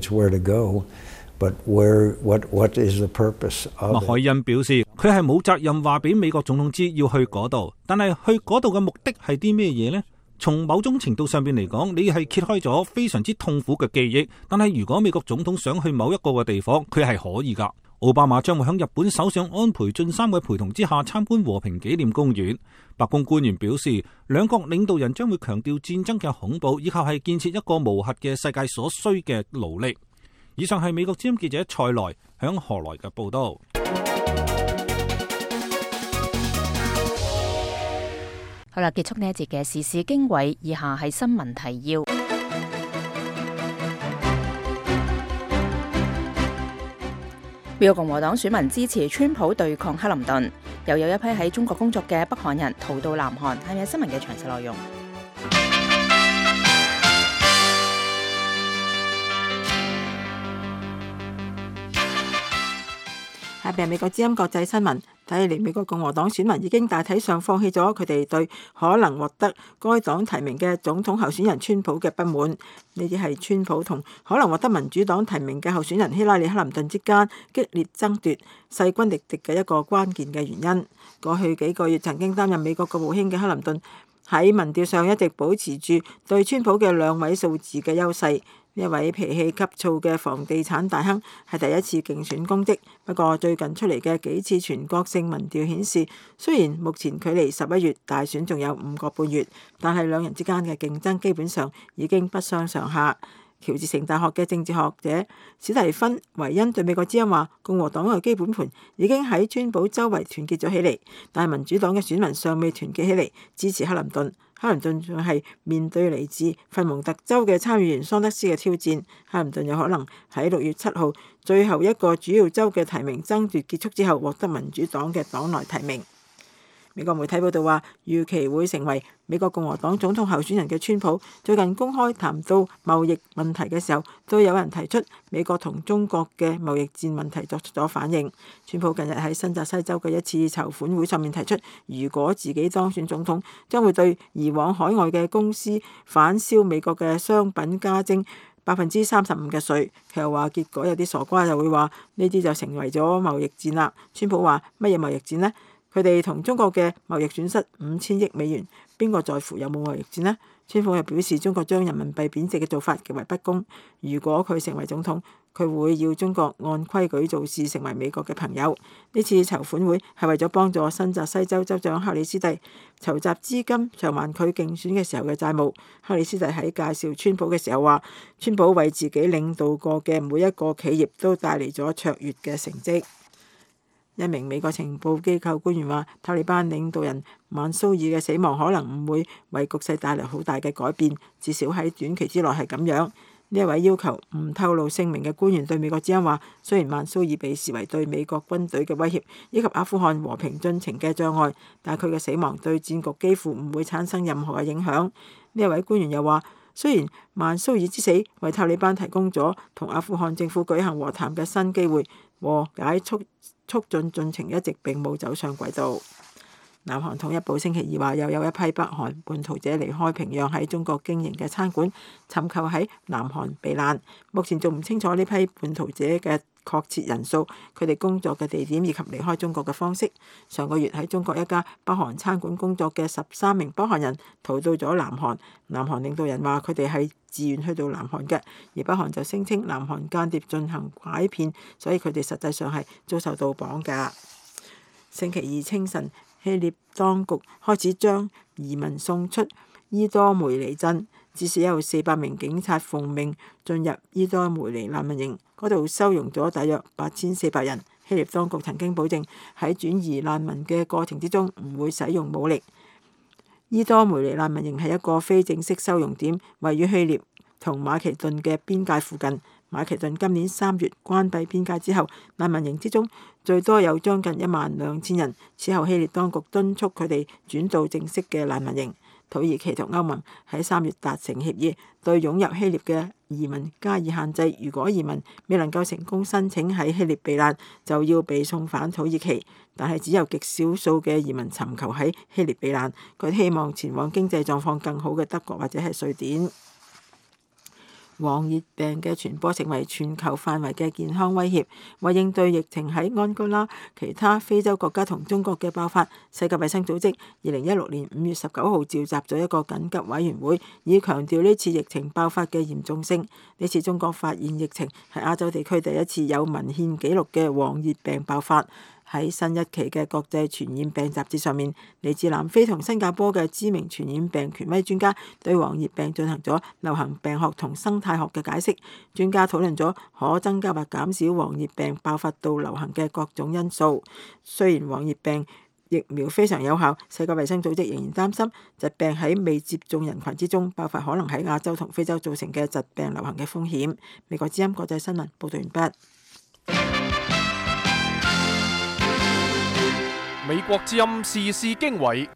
But where, what, what is the purpose of it? 麥凱恩表示，佢係冇責任話俾美國總統知要去嗰度，但係去嗰度嘅目的係啲咩嘢呢？從某種程度上邊嚟講，你係揭開咗非常之痛苦嘅記憶。但係如果美國總統想去某一個嘅地方，佢係可以噶。 奧巴馬將會喺日本首相安倍晉三嘅陪同之下參觀和平紀念公園。白宮官員表示，兩國領導人將會強調戰爭嘅恐怖，以及係建設一個無核嘅世界所需嘅努力。以上係美國之音記者蔡來響河內嘅報道。 好啦，結束呢一節嘅時事經緯，以下係新聞提要。美國共和黨選民支持川普對抗克林頓，又有一批喺中國工作嘅北韓人逃到南韓，係咪新聞嘅詳細內容？ 下邊係美國之音國際新聞。睇嚟美國共和黨選民已經大體上放棄咗佢哋對可能獲得該黨提名嘅總統候選人川普嘅不滿。呢啲係川普同可能獲得民主黨提名嘅候選人希拉里克林頓之間激烈爭奪、勢均力敵嘅一個關鍵嘅原因。過去幾個月曾經擔任美國國務卿嘅克林頓喺民調上一直保持住對川普嘅兩位數字嘅優勢。呢位脾氣急躁嘅房地產大亨係第一次競選公職，不過最近出嚟嘅幾次全國性民調顯示，雖然目前距離十一月大選仲有五個半月，但係兩人之間嘅競爭基本上已經不相上下。喬治城大學嘅政治學者史蒂芬維恩對美國之音話，共和黨嘅基本盤已經喺川普周圍團結咗起嚟，但係民主黨嘅選民尚未團結起嚟支持克林頓。克林頓仲係面對嚟自佛蒙特州嘅參議員桑德斯嘅挑戰。克林頓有可能喺六月七號最後一個主要州嘅提名爭奪結束之後獲得民主黨嘅黨內提名。美國媒體報道話，預期會成為美國共和黨總統候選人嘅川普，最近公開談到貿易問題嘅時候，都有人提出美國同中國嘅貿易戰問題作出咗反應。川普近日喺新澤西州嘅一次籌款會上面提出，如果自己當選總統，將會對移往海外嘅公司反銷美國嘅商品加徵百分之三十五嘅稅。佢又話，結果有啲傻瓜就會話呢啲就成為咗貿易戰啦。川普話，乜嘢貿易戰呢？佢哋同中國嘅貿易損失五千億美元，邊個在乎有冇貿易戰呢？川普又表示，中國將人民幣貶值嘅做法極為不公。如果佢成為總統，佢會要中國按規矩做事，成為美國嘅朋友。呢次籌款會係為咗幫助新澤西州州長克里斯蒂籌集資金償還佢競選嘅時候嘅債務。克里斯蒂喺介紹川普嘅時候話，川普為自己領導過嘅每一個企業都帶嚟咗卓越嘅成績。一名美國情報機構官員話，塔利班領導人曼蘇爾嘅死亡可能唔會為局勢帶來好大嘅改變，至少喺短期之內係咁樣。呢一位要求唔透露姓名嘅官員對美國之音話，雖然曼蘇爾被視為對美國軍隊嘅威脅以及阿富汗和平進程嘅障礙，但佢嘅死亡對戰局幾乎唔會產生任何嘅影響。呢一位官員又話，雖然曼蘇爾之死為塔利班提供咗同阿富汗政府舉行和談嘅新機會，和解促促進進程一直並冇走上軌道。南韓統一部星期二話，又有一批北韓叛徒者離開平壤喺中國經營嘅餐館，尋求喺南韓避難。目前仲唔清楚呢批叛徒者嘅確切人數、佢哋工作嘅地點以及離開中國嘅方式。上個月喺中國一家北韓餐館工作嘅十三名北韓人逃到咗南韓。南韓領導人話佢哋係自願去到南韓嘅，而北韓就聲稱南韓間諜進行拐騙，所以佢哋實際上係遭受到綁架。星期二清晨，希臘當局開始將移民送出伊多梅尼鎮，至少有四百名警察奉命進入伊多梅尼難民營，嗰度收容咗大約八千四百人。希臘當局曾經保證喺轉移難民嘅過程之中唔會使用武力。伊多梅尼難民營係一個非正式收容點，位於希臘同馬其頓嘅邊界附近。馬其頓今年三月關閉邊界之後，難民營之中最多有將近一萬兩千人。此後希臘當局敦促佢哋轉到正式嘅難民營。土耳其同歐盟喺三月達成協議，對湧入希臘嘅移民加以限制。如果移民未能夠成功申請喺希臘避難，就要被送返土耳其。但係只有極少數嘅移民尋求喺希臘避難，佢希望前往經濟狀況更好嘅德國或者係瑞典。 黃熱病嘅傳播成為全球範圍嘅健康威脅。為應對疫情喺安哥拉、其他非洲國家同中國嘅爆發，世界衛生組織二零一六年五月十九號召集咗一個緊急委員會，以強調呢次疫情爆發嘅嚴重性。呢次中國發現疫情係亞洲地區第一次有文獻記錄嘅黃熱病爆發。喺新一期嘅國際傳染病雜誌上面，嚟自南非同新加坡嘅知名傳染病權威專家對黃熱病進行咗流行病學同生態學嘅解釋。專家討論咗可增加或減少黃熱病爆發到流行嘅各種因素。雖然黃熱病疫苗非常有效，世界衛生組織仍然擔心疾病喺未接種人群之中爆發，可能喺亞洲同非洲造成嘅疾病流行嘅風險。美國之音國際新聞報道完畢。 美國之音時事經緯，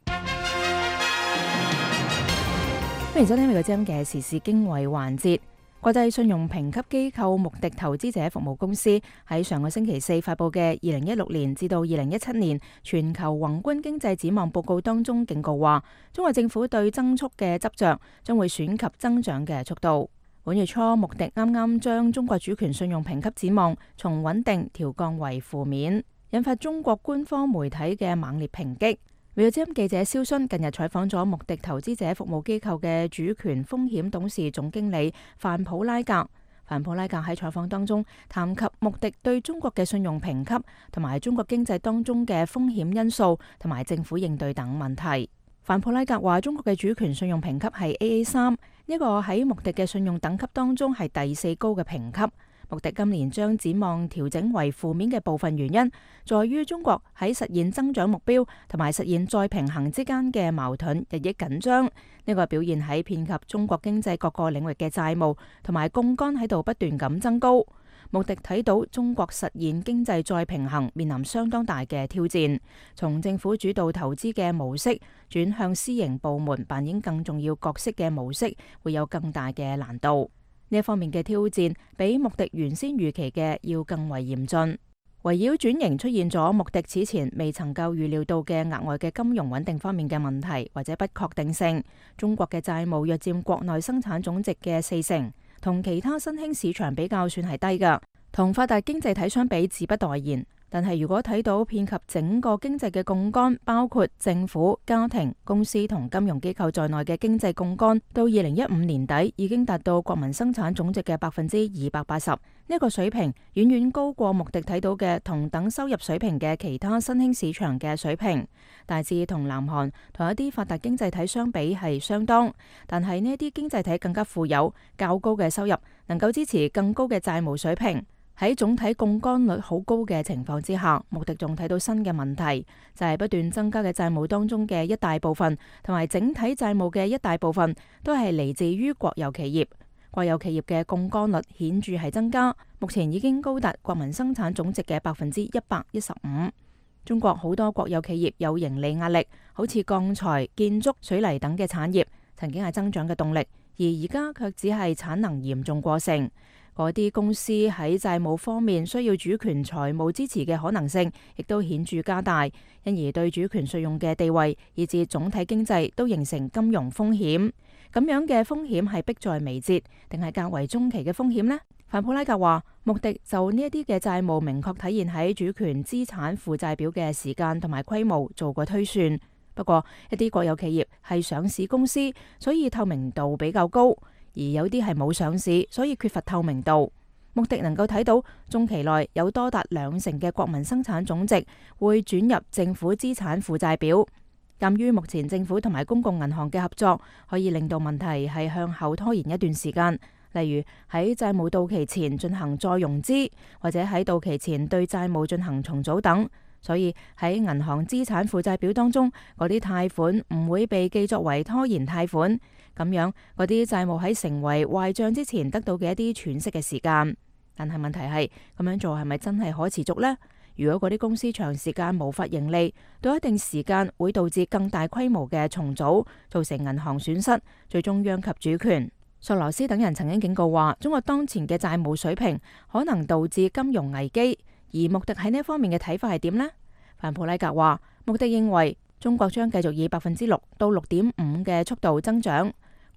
歡迎收聽美國之音嘅時事經緯環節。國際信用評級機構穆迪投資者服務公司喺上個星期四發佈嘅二零一六年至到二零一七年全球宏觀經濟展望報告當中警告話，中國政府對增速嘅執着將會損及增長嘅速度。本月初，穆迪啱啱將中國主權信用評級展望從穩定調降為負面，引發中國官方媒體嘅猛烈抨擊。美國之音記者蕭勳近日採訪咗穆迪投資者服務機構嘅主權風險董事總經理范普拉格。范普拉格喺採訪當中談及穆迪對中國嘅信用評級同埋中國經濟當中嘅風險因素同埋政府應對等問題。范普拉格話，中國嘅主權信用評級係 A A 三，呢個喺穆迪嘅信用等級當中係第四高嘅評級。穆迪今年將展望調整為負面嘅部分原因，在於中國喺實現增長目標同埋實現再平衡之間嘅矛盾日益緊張。呢、這個表現喺遍及中國經濟各個領域嘅債務同埋槓桿喺度不斷咁增高。穆迪睇到中國實現經濟再平衡面臨相當大嘅挑戰，從政府主導投資嘅模式轉向私營部門扮演更重要角色嘅模式，會有更大嘅難度。呢一方面嘅挑戰比穆迪原先預期嘅要更為嚴峻。圍繞轉型出現咗穆迪此前未曾夠預料到嘅額外嘅金融穩定方面嘅問題或者不確定性。中國嘅債務約佔國內生產總值嘅四成，同其他新興市場比較算係低㗎，同發達經濟體相比自不待言。但係如果睇到遍及整個經濟嘅槓桿，包括政府、家庭、公司同金融機構在內嘅經濟槓桿，到二零一五年底已經達到國民生產總值嘅百分之二百八十，呢一個水平遠遠高過穆迪睇到嘅同等收入水平嘅其他新興市場嘅水平，大致同南韓同一啲發達經濟體相比係相當。但係呢一啲經濟體更加富有、較高嘅收入，能夠支持更高嘅債務水平。喺總體槓桿率好高嘅情況之下，穆迪仲睇到新嘅問題，就係不斷增加嘅債務當中嘅一大部分，同埋整體債務嘅一大部分，都係嚟自於國有企業。國有企業嘅槓桿率顯著係增加，目前已經高達國民生產總值嘅百分之一百一十五。中國好多國有企業有盈利壓力，好似鋼材、建築、水泥等嘅產業，曾經係增長嘅動力，而而家卻只係產能嚴重過剩。嗰啲公司喺債務方面需要主權財務支持嘅可能性，亦都顯著加大，因而對主權信用嘅地位，以至總體經濟都形成金融風險。咁樣嘅風險係迫在眉睫，定係較為中期嘅風險呢？范普拉格話，穆迪就呢一啲嘅債務明確體現喺主權資產負債表嘅時間同埋規模做過推算。不過一啲國有企業係上市公司，所以透明度比較高。而有啲係冇上市，所以缺乏透明度。穆迪能夠睇到中期內有多達兩成嘅國民生產總值會轉入政府資產負債表。鑑於目前政府同埋公共銀行嘅合作，可以令到問題係向後拖延一段時間，例如喺債務到期前進行再融資，或者喺到期前對債務進行重組等。所以喺銀行資產負債表當中，嗰啲貸款唔會被記作為拖延貸款。咁樣嗰啲債務喺成為壞賬之前得到嘅一啲喘息嘅時間。但係問題係咁樣做係咪真係可持續呢？如果嗰啲公司長時間無法盈利，到一定時間會導致更大規模嘅重組，造成銀行損失，最終殃及主權。索羅斯等人曾經警告話，中國當前嘅債務水平可能導致金融危機。而穆迪喺呢方面嘅睇法係點呢？范普拉格話，穆迪認為中國將繼續以百分之六到六點五嘅速度增長。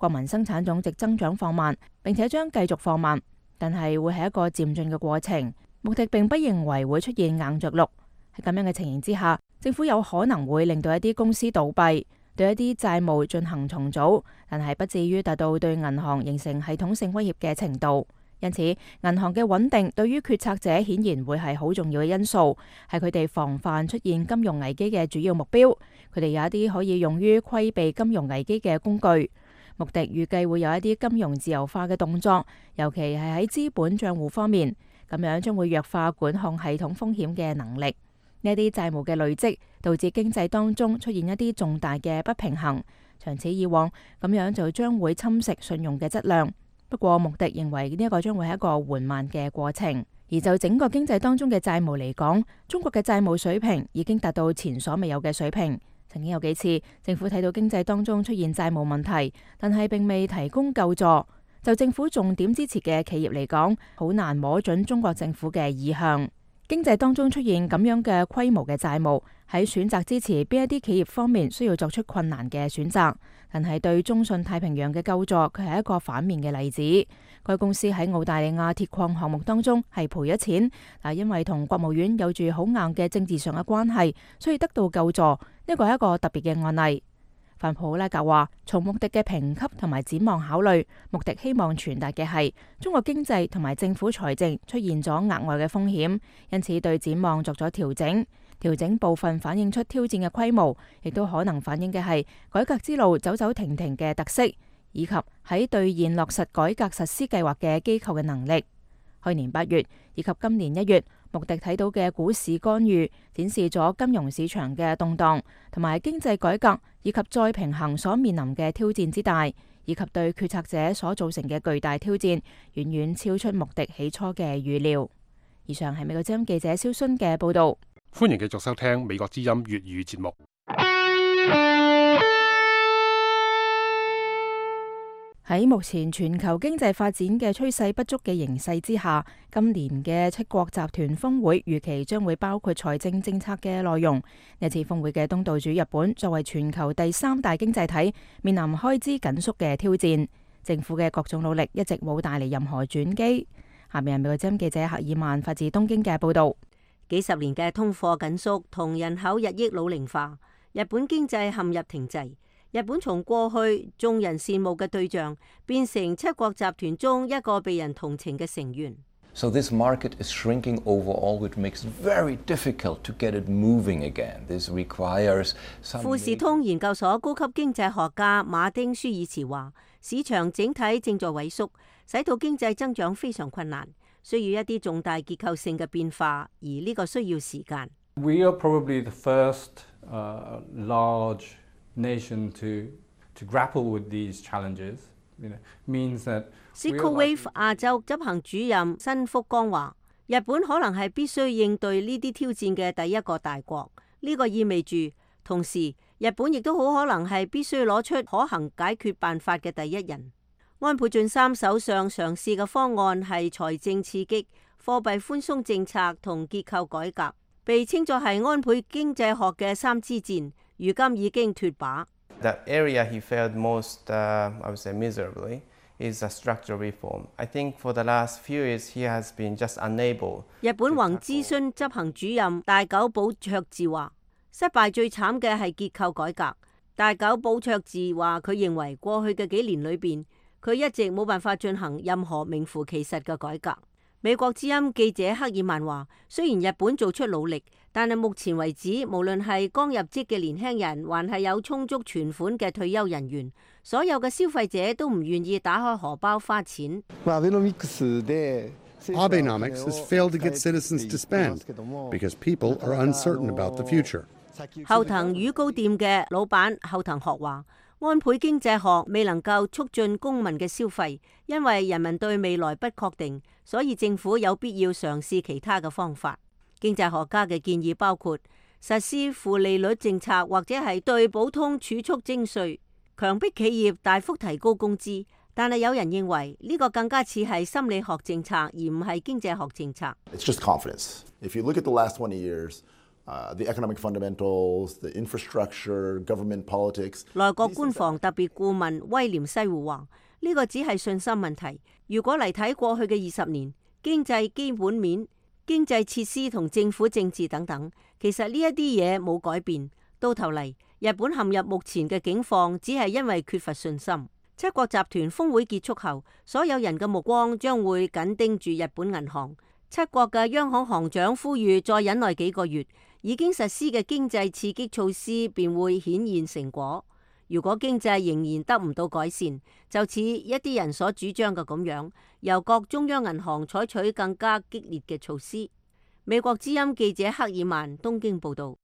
國民生產總值增長放慢，並且將繼續放慢，但係會係一個漸進嘅過程。穆迪並不認為會出現硬着陸。喺咁樣嘅情形之下，政府有可能會令到一啲公司倒閉，對一啲債務進行重組，但係不至於達到對銀行形成系統性威脅嘅程度。因此，銀行嘅穩定對於決策者顯然會係好重要嘅因素，係佢哋防範出現金融危機嘅主要目標。佢哋有一啲可以用於規避金融危機嘅工具。穆迪預計會有一啲金融自由化嘅動作，尤其係喺資本帳戶方面，咁樣將會弱化管控系統風險嘅能力。呢啲債務嘅累積導致經濟當中出現一啲重大嘅不平衡，長此以往，咁樣就將會侵蝕信用嘅質量。不過，穆迪認為呢一個將會係一個緩慢嘅過程。而就整個經濟當中嘅債務嚟講，中國嘅債務水平已經達到前所未有嘅水平。曾經有幾次政府睇到經濟當中出現債務問題，但係並未提供救助。就政府重點支持嘅企業嚟講，好難摸準中國政府嘅意向。經濟當中出現咁樣嘅規模嘅債務，喺選擇支持邊一啲企業方面需要作出困難嘅選擇，但係對中信太平洋嘅救助，佢係一個反面嘅例子。該公司喺澳大利亞鐵礦項目當中係賠咗錢，但因為同國務院有住好硬嘅政治上嘅關係，所以得到救助。呢個係一個特別嘅案例。范普拉格話：從穆迪嘅評級同埋展望考慮，穆迪希望傳達嘅係中國經濟同埋政府財政出現咗額外嘅風險，因此對展望作咗調整。調整部分反映出挑戰嘅規模，亦都可能反映嘅係改革之路走走停停嘅特色，以及喺兌現落實改革實施計劃嘅機構嘅能力。去年八月以及今年一月，穆迪睇到嘅股市干預展示咗金融市場嘅動盪，同埋經濟改革以及再平衡所面臨嘅挑戰之大，以及對決策者所造成嘅巨大挑戰，遠遠超出穆迪起初嘅預料。以上係美國之音記者蕭순嘅報道。 歡迎繼續收聽美國之音粵語節目。 喺目前全球經濟發展嘅趨勢不足嘅形勢之下，今年嘅七國集團峰會預期將會包括財政政策嘅內容。呢次峰會嘅東道主日本作為全球第三大經濟體，面臨開支緊縮嘅挑戰，政府嘅各種努力一直冇帶嚟任何轉機。下面係美國之音記者赫爾曼發自東京嘅報道。 幾十年嘅通貨緊縮同人口日益老齡化，日本經濟陷入停滯。日本從過去眾人羨慕嘅對象，變成七國集團中一個被人同情嘅成員。 So this market is shrinking overall, which makes it very difficult to get it moving again. This requires some... 富士通研究所高級經濟學家馬丁舒爾茨話：市場整體正在萎縮，使到經濟增長非常困難，需要一啲重大結構性嘅變化，而呢個需要時間。 We are probably the first, uh, large nation to to grapple with these challenges, you know, means that Sikowave 亞洲執行主任新福江話：日本可能係必須應對呢啲挑戰嘅第一個大國。呢個意味住，同時日本亦都好可能係必須攞出可行解決辦法嘅第一人。安倍晉三首相嘗試嘅方案係財政刺激、貨幣寬鬆政策同結構改革，被稱作係安倍經濟學嘅三支箭。如今已經脫靶。 The area he failed most, uh, I would say miserably, is a structural reform. I think for the last few years he has been just unable. 日本宏諮詢執行主任大久保卓治話：失敗最慘嘅係結構改革。大久保卓治話：佢認為過去嘅幾年裏邊，佢一直冇辦法進行任何名副其實嘅改革。美國之音記者赫爾曼話：雖然日本做出努力，但係目前為止，無論係剛入職嘅年輕人，還係有充足存款嘅退休人員，所有嘅消費者都唔願意打開荷包花錢。 Abenomics has failed to get citizens to spend because people are uncertain about the future. 後藤乳膏店嘅老闆後藤學話：安倍經濟學未能夠促進公民嘅消費，因為人民對未來不確定，所以政府有必要嘗試其他嘅方法。經濟學家嘅建議包括實施負利率政策，或者係對普通儲蓄徵稅，強迫企業大幅提高工資。但係有人認為呢個更加似係心理學政策，而唔係經濟學政策。 It's just confidence. If you look at the last twenty years, Uh, the economic fundamentals, the infrastructure, government politics. 內閣官房特別顧問威廉西胡話：呢個只係信心問題。如果嚟睇過去嘅二十年，經濟基本面、經濟設施同政府政治等等，其實呢一啲嘢冇改變。到頭嚟，日本陷入目前嘅境況，只係因為缺乏信心。七國集團峰會結束後，所有人嘅目光將會緊盯住日本銀行。七國嘅央行行長呼籲再忍耐幾個月，已經實施嘅經濟刺激措施便會顯現成果。如果經濟仍然得唔到改善，就似一啲人所主張嘅咁樣，由各中央銀行採取更加激烈嘅措施。美國之音記者克爾曼東京報道。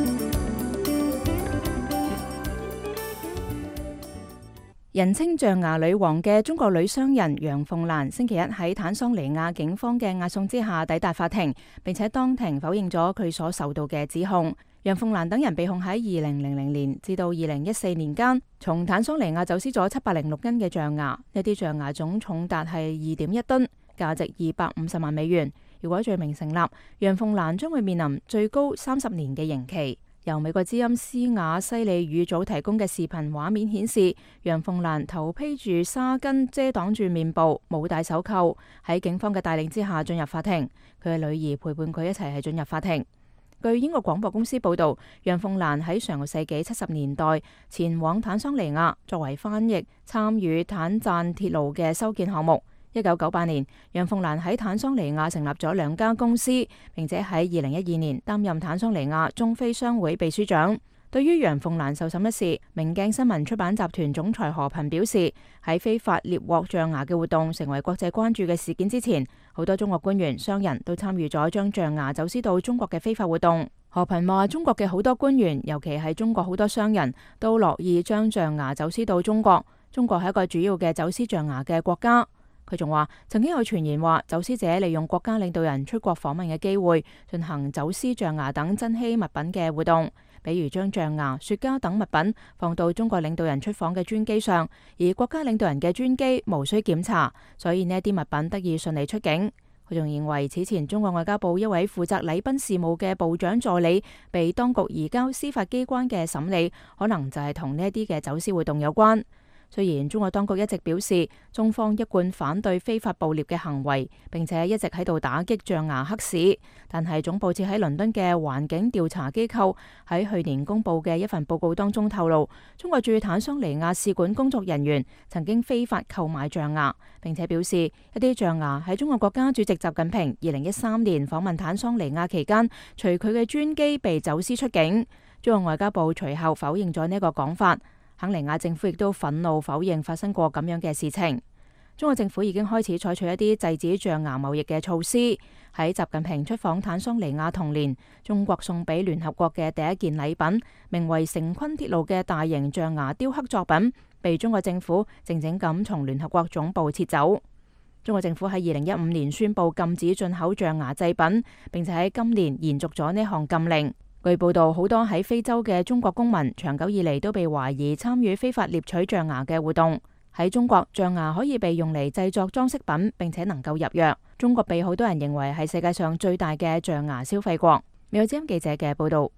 人稱象牙女王嘅中國女商人楊鳳蘭星期一喺坦桑尼亞警方嘅押送之下抵達法庭，並且當庭否認咗佢所受到嘅指控。楊鳳蘭等人被控喺二零零零年至到二零一四年間，從坦桑尼亞走私咗七百零六斤嘅象牙，呢啲象牙總重達係二點一噸，價值二百五十萬美元。如果罪名成立，楊鳳蘭將會面臨最高三十年嘅刑期。由美國之音斯瓦西里語組提供嘅視頻畫面顯示，楊鳳蘭頭披住紗巾遮擋住面部，冇戴手銬，喺警方嘅帶領之下進入法庭。佢嘅女兒陪伴佢一齊係進入法庭。據英國廣播公司報導，楊鳳蘭喺上個世紀七十年代前往坦桑尼亞作為翻譯，參與坦贊鐵路嘅修建項目。一九九八年，楊鳳蘭喺坦桑尼亞成立咗兩家公司，並且喺二零一二年擔任坦桑尼亞中非商會秘書長。對於楊鳳蘭受審一事，明鏡新聞出版集團總裁何頻表示，喺非法獵獲象牙嘅活動成為國際關注嘅事件之前，好多中國官員、商人都參與咗將象牙走私到中國嘅非法活動。何頻話，中國嘅好多官員，尤其係中國好多商人都樂意將象牙走私到中國。中國係一個主要嘅走私象牙嘅國家。佢仲話，曾經有傳言話，走私者利用國家領導人出國訪問嘅機會，進行走私象牙等珍稀物品嘅活動，比如將象牙、雪茄等物品放到中國領導人出訪嘅專機上，而國家領導人嘅專機無需檢查，所以呢啲物品得以順利出境。佢仲認為，此前中國外交部一位負責禮賓事務嘅部長助理被當局移交司法機關嘅審理，可能就係同呢一啲嘅走私活動有關。雖然中國當局一直表示，中方一貫反對非法捕獵嘅行為，並且一直喺度打擊象牙黑市，但係總部設喺倫敦嘅環境調查機構喺去年公布嘅一份報告當中透露，中國駐坦桑尼亞使館工作人員曾經非法購買象牙，並且表示一啲象牙喺中國國家主席習近平二零一三年訪問坦桑尼亞期間，隨佢嘅專機被走私出境。中國外交部隨後否認咗呢個講法。肯尼亞政府亦都憤怒否認發生過咁樣嘅事情。中國政府已經開始採取一啲制止象牙貿易嘅措施。喺習近平出訪坦桑尼亞同年，中國送俾聯合國嘅第一件禮品，名為成昆鐵路嘅大型象牙雕刻作品，被中國政府靜靜咁從聯合國總部撤走。中國政府喺二零一五年宣布禁止進口象牙製品，並且喺今年延續咗呢項禁令。據報道，好多喺非洲嘅中國公民長久以嚟都被懷疑參與非法獵取象牙嘅活動。喺中國，象牙可以被用嚟製作裝飾品，並且能夠入藥。中國被好多人認為係世界上最大嘅象牙消費國。美國之音記者嘅報道。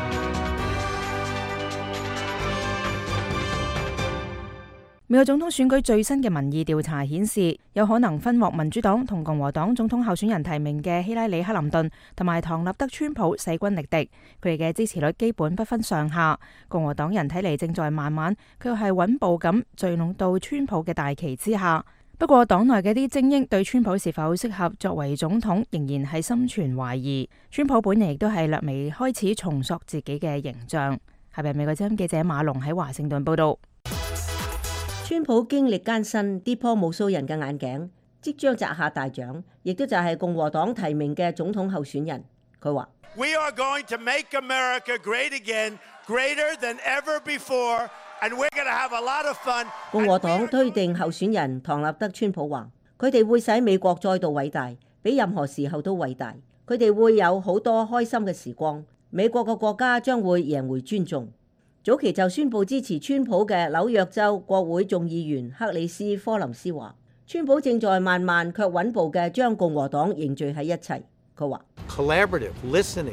美國總統選舉最新嘅民意調查顯示，有可能分獲民主黨同共和黨總統候選人提名嘅希拉里·克林頓同埋唐納德·川普勢均力敵，佢哋嘅支持率基本不分上下。共和黨人睇嚟正在慢慢，卻係穩步咁聚攏到川普嘅大旗之下。不過，黨內嘅啲精英對川普是否適合作為總統，仍然係心存懷疑。川普本人亦都係略微開始重塑自己嘅形象。下邊美國之音記者馬龍喺華盛頓報道。 川普經歷艱辛，跌破無數人嘅眼鏡，即將摘下大獎，亦都就係共和黨提名嘅總統候選人。佢話：We are going to make America great again, greater than ever before, and we're going to have a lot of fun. 共和黨推定候選人唐納德·川普話：佢哋會使美國再度偉大，比任何時候都偉大。佢哋會有好多開心嘅時光，美國嘅國家將會贏回尊重。早期就宣布支持川普嘅紐約州國會眾議員克里斯·科林斯話：川普正在慢慢卻穩步嘅將共和黨凝聚喺一齊。佢話： Collaborative listening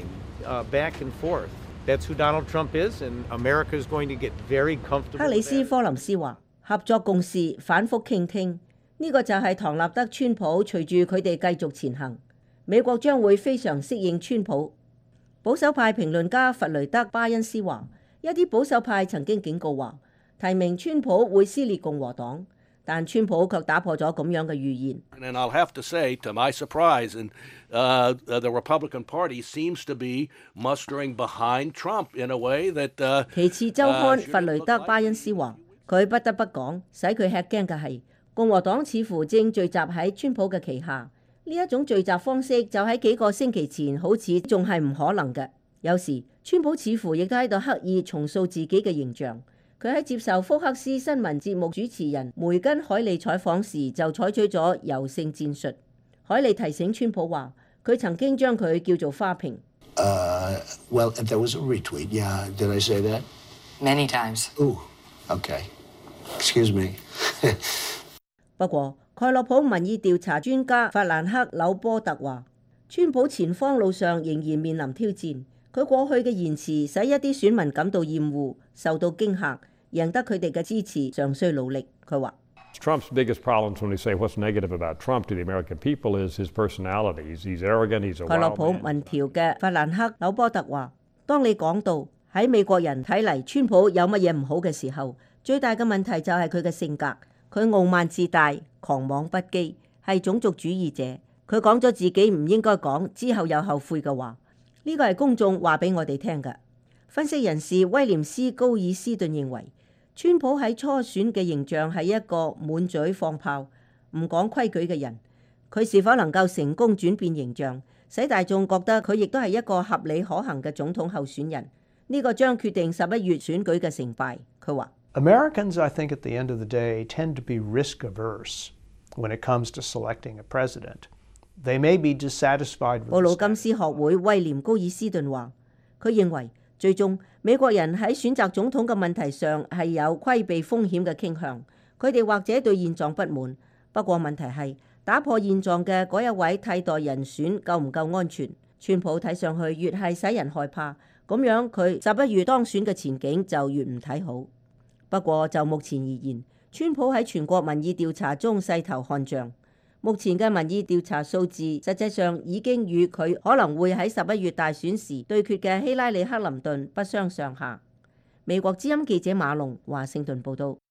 uh, back and forth. That's who Donald Trump is, and America is going to get very comfortable. 克里斯科林斯話：合作共事，反覆傾聽，呢個就係唐納德川普隨住佢哋繼續前行，美國將會非常適應川普。保守派評論家弗雷德巴恩斯話：一啲保守派曾經警告話，提名川普會撕裂共和黨，但川普卻打破咗咁樣嘅預言。 And I'll have to say, to my surprise, and uh, the Republican Party seems to be mustering behind Trump in a way that. Uh, 其次週刊弗雷德巴恩斯話：佢不得不講，使佢吃驚嘅係共和黨似乎正聚集喺川普嘅旗下。呢一種聚集方式就喺幾個星期前好似仲係唔可能嘅。有時川普似乎亦都喺度刻意重塑自己嘅形象。佢喺接受福克斯新聞節目主持人梅根海利採訪時就採取咗柔性戰術。海利提醒川普話，佢曾經將佢叫做花瓶。 Uh, well, there was a retweet. Yeah, did I say that? Many times. Ooh, okay. Excuse me. 不過，蓋洛普民意調查專家法蘭克紐波特話，川普前方路上仍然面臨挑戰。佢過去嘅言辭使一啲選民感到厭惡，受到驚嚇，贏得佢哋嘅支持尚需努力。佢話 Trump's biggest problems when we say what's negative about Trump to the American people is his personality. He's, he's arrogant, he's a wild man. 蓋洛普民調嘅法蘭克紐波特話，當你講到喺美國人睇嚟川普有乜嘢唔好嘅時候，最大嘅問題就係佢嘅性格。佢傲慢自大、狂妄不羈，係種族主義者。佢講咗自己唔應該講，之後有後悔嘅話。呢個係公眾話俾我哋聽嘅。分析人士威廉斯高爾斯頓認為，川普喺初選嘅形象係一個滿嘴放炮、唔講規矩嘅人。佢是否能夠成功轉變形象，使大眾覺得佢亦都係一個合理可行嘅總統候選人？呢個將決定十一月選舉嘅成敗。佢話 ：Americans, I think, at the end of the day, tend to be risk-averse when it comes to selecting a president. They may be dissatisfied with 布魯金斯學會威廉高爾斯頓話，佢認為最終美國人喺選擇總統嘅問題上係有規避風險嘅傾向，佢哋或者對現狀不滿。不過問題係打破現狀嘅嗰一位替代人選夠唔夠安全？川普睇上去越係使人害怕，咁樣佢十一月當選嘅前景就越唔睇好。不過就目前而言，川普喺全國民意調查中勢頭看漲。目前嘅民意調查數字實際上已經與佢可能會喺十一月大選時對決嘅希拉里克林頓不相上下。美國之音記者馬龍華盛頓報導。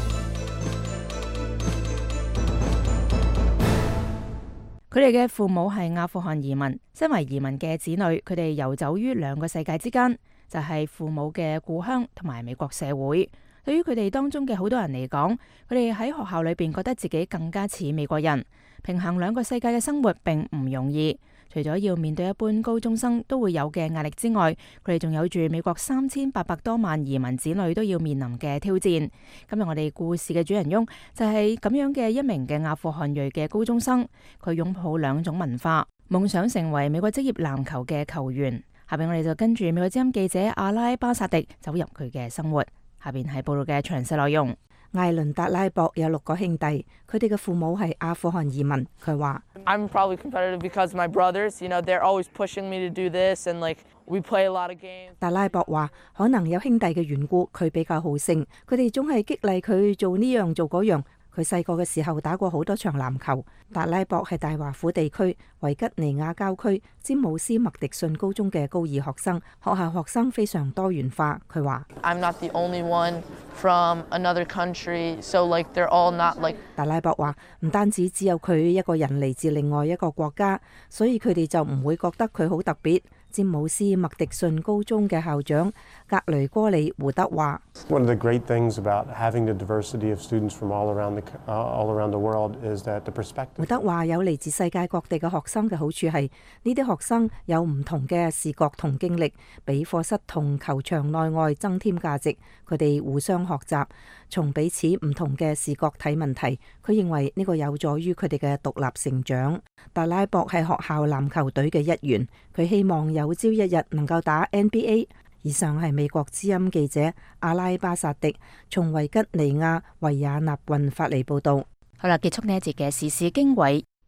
佢哋嘅父母係阿富汗移民，身為移民嘅子女，佢哋遊走於兩個世界之間，就係父母嘅故鄉同埋美國社會。對於佢哋當中嘅好多人嚟講，佢哋喺學校裏邊覺得自己更加似美國人。平衡兩個世界嘅生活並唔容易，除咗要面對一般高中生都會有嘅壓力之外，佢哋仲有住美國三千八百多萬移民子女都要面臨嘅挑戰。今日我哋故事嘅主人翁就係咁樣嘅一名嘅阿富汗裔嘅高中生，佢擁抱兩種文化，夢想成為美國職業籃球嘅球員。下邊我哋就跟住美國之音記者阿拉巴薩迪走入佢嘅生活。下邊係報道嘅詳細內容。 艾倫達拉博有六個兄弟，佢哋嘅父母係阿富汗移民。佢話 I'm probably competitive because my brothers, you know, they're always pushing me to do this and like we play a lot of games. 達拉博話可能有兄弟嘅緣故，佢比較好勝，佢哋總係激勵佢做呢樣做嗰樣。佢細個嘅時候打過好多場籃球。達拉博係大華府地區維吉尼亞郊區詹姆斯麥迪遜高中嘅高二學生，學校學生非常多元化。佢話 I'm not the only one from another country, so like they're all not like。 達拉博話唔單止只有佢一個人嚟自另外一個國家，所以佢哋就唔會覺得佢好特別。詹姆斯麥迪遜高中嘅校長格雷戈里胡德話 One of the great things about having the diversity of students from all around the all around the world is that the perspective。 胡德話有嚟自世界各地嘅學生嘅好處係呢啲學生有唔同嘅視覺同經歷，比課室同球場內外增添價值。佢哋互相學習，從彼此唔同嘅視覺睇問題。佢認為呢個有助於佢哋嘅獨立成長。達拉博係學校籃球隊嘅一員，佢希望有朝一日能夠打 N B A。以上係美國之音記者阿拉巴薩迪從維吉尼亞維也納郡發嚟報道。 好啦，結束呢一節嘅時事經緯。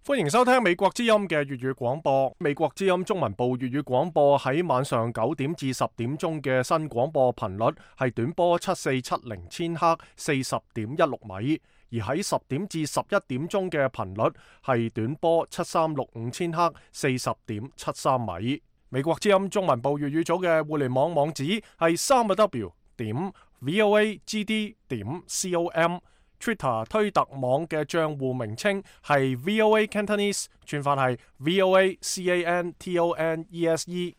歡迎收聽美國之音嘅粵語廣播。美國之音中文部粵語廣播喺晚上九點至十點鐘嘅新廣播頻率係短波七四七零千赫四十點一六米，而喺十點至十一點鐘嘅頻率係短波七三六五千赫四十點七三米。美國之音中文部粵語組嘅互聯網網址係三個 W 點 V O A G D 點 C O M。Twitter 推特網嘅賬戶名稱係 V O A Cantonese， 串法係 V O A C A N T O N E S E。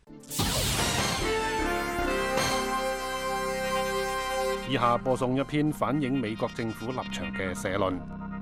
以下播送一篇反映美國政府立場嘅社論。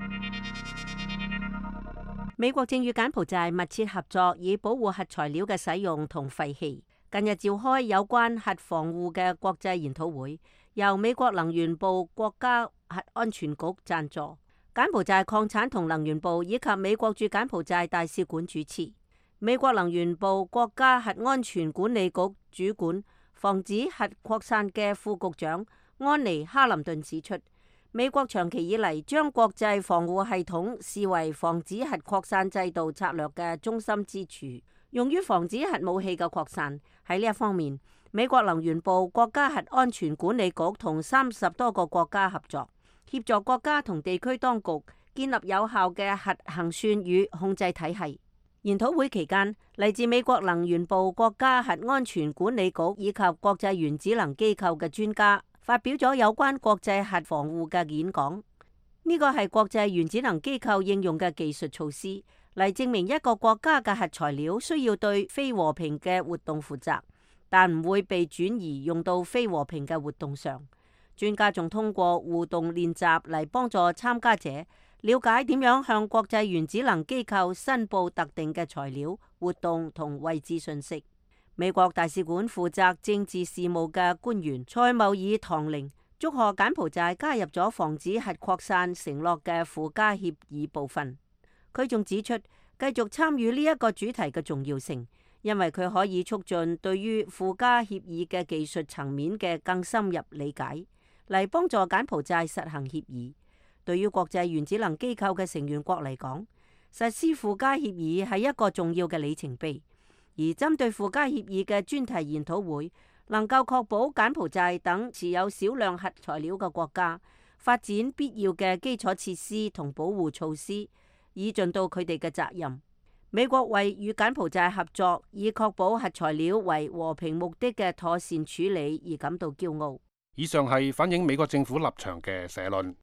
美國正與柬埔寨密切合作，以保護核材料嘅使用同廢棄。近日召開有關核防護嘅國際研討會，由美國能源部國家核安全局贊助，柬埔寨礦產同能源部以及美國駐柬埔寨大使館主持。美國能源部國家核安全管理局主管防止核擴散嘅副局長安妮哈林頓指出，美國長期以嚟將國際防護系統視為防止核擴散制度策略嘅中心支柱，用於防止核武器嘅擴散。喺呢一方面，美國能源部國家核安全管理局同三十多個國家合作，協助國家同地區當局建立有效嘅核核算與控制體系。研討會期間，嚟自美國能源部國家核安全管理局以及國際原子能機構嘅專家發表咗有關國際核防護嘅演講。呢個係國際原子能機構應用嘅技術措施，嚟證明一個國家嘅核材料需要對非和平嘅活動負責，但唔會被轉移用到非和平嘅活動上。專家仲通過互動練習嚟幫助參加者了解點樣向國際原子能機構申報特定嘅材料、活動同位置信息。美國大使館負責政治事務嘅官員塞繆爾唐寧祝賀柬埔寨加入咗防止核擴散承諾嘅附加協議部分。佢仲指出，繼續參與呢一個主題嘅重要性，因為佢可以促進對於附加協議嘅技術層面嘅更深入理解，嚟幫助柬埔寨實行協議。對於國際原子能機構嘅成員國嚟講，實施附加協議係一個重要嘅里程碑。而針對附加協議嘅專題研討會，能夠確保柬埔寨等持有少量核材料嘅國家發展必要嘅基礎設施同保護措施，以盡到佢哋嘅責任。美國為與柬埔寨合作，以確保核材料為和平目的嘅妥善處理而感到驕傲。 以上係反映美國政府立場嘅社論。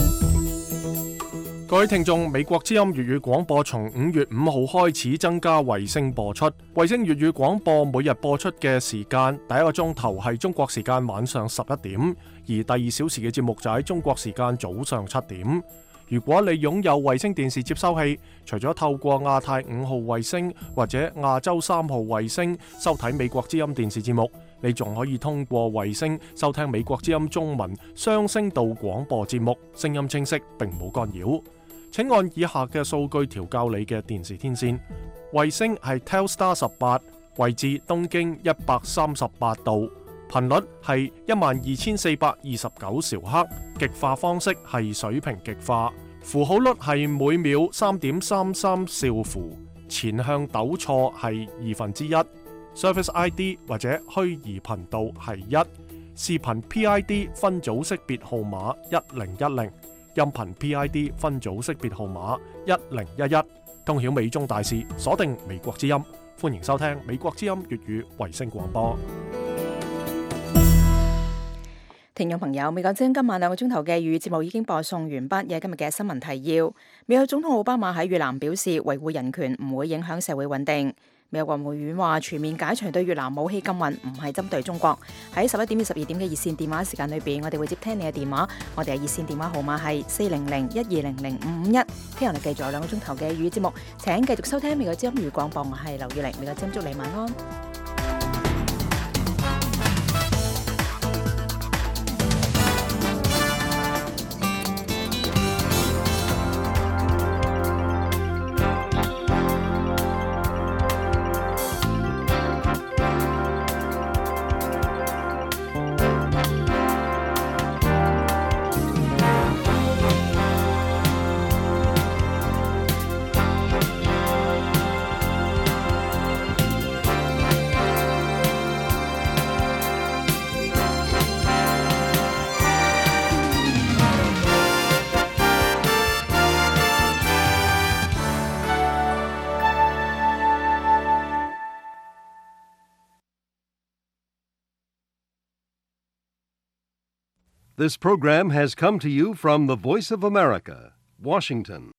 各位聽眾，美國之音粵語廣播從五月五號開始增加衛星播出。衛星粵語廣播每日播出嘅時間，第一個鐘頭係中國時間晚上十一點，而第二小時嘅節目就喺中國時間早上七點。如果你擁有衛星電視接收器，除咗透過亞太五號衛星或者亞洲三號衛星收睇美國之音電視節目，你仲可以通過衛星收聽美國之音中文雙聲道廣播節目，聲音清晰並冇干擾。請按以下嘅數據調校你嘅電視天線。衛星係 Telstar 十八，位置東經一百三十八度，頻率係一萬二千四百二十九兆赫，極化方式係水平極化，符號率係每秒三點三三兆符，前向糾錯係二分之一，Service I D 或者虛擬頻道係一，視頻 P I D 分組識別號碼一零一零。音頻 P I D 分組識別號碼一零一一，通曉美中大事，鎖定美國之音，歡迎收聽美國之音粵語衛星廣播。 聽眾朋友，美國之音今晚兩個鐘頭嘅粵語節目已經播送完畢。嘅今日嘅新聞提要：美國總統奧巴馬喺越南表示，維護人權唔會影響社會穩定。美國國務院話，全面解除對越南武器禁運唔係針對中國。喺十一點至十二點嘅熱線電話時間裏邊，我哋會接聽你嘅電話。我哋嘅熱線電話號碼係四零零一二零零五五一。聽日我哋繼續有兩個鐘頭嘅粵語節目，請繼續收聽美國之音粵語廣播。我係劉月玲，美國之音祝你晚安。 This program has come to you from the Voice of America, Washington.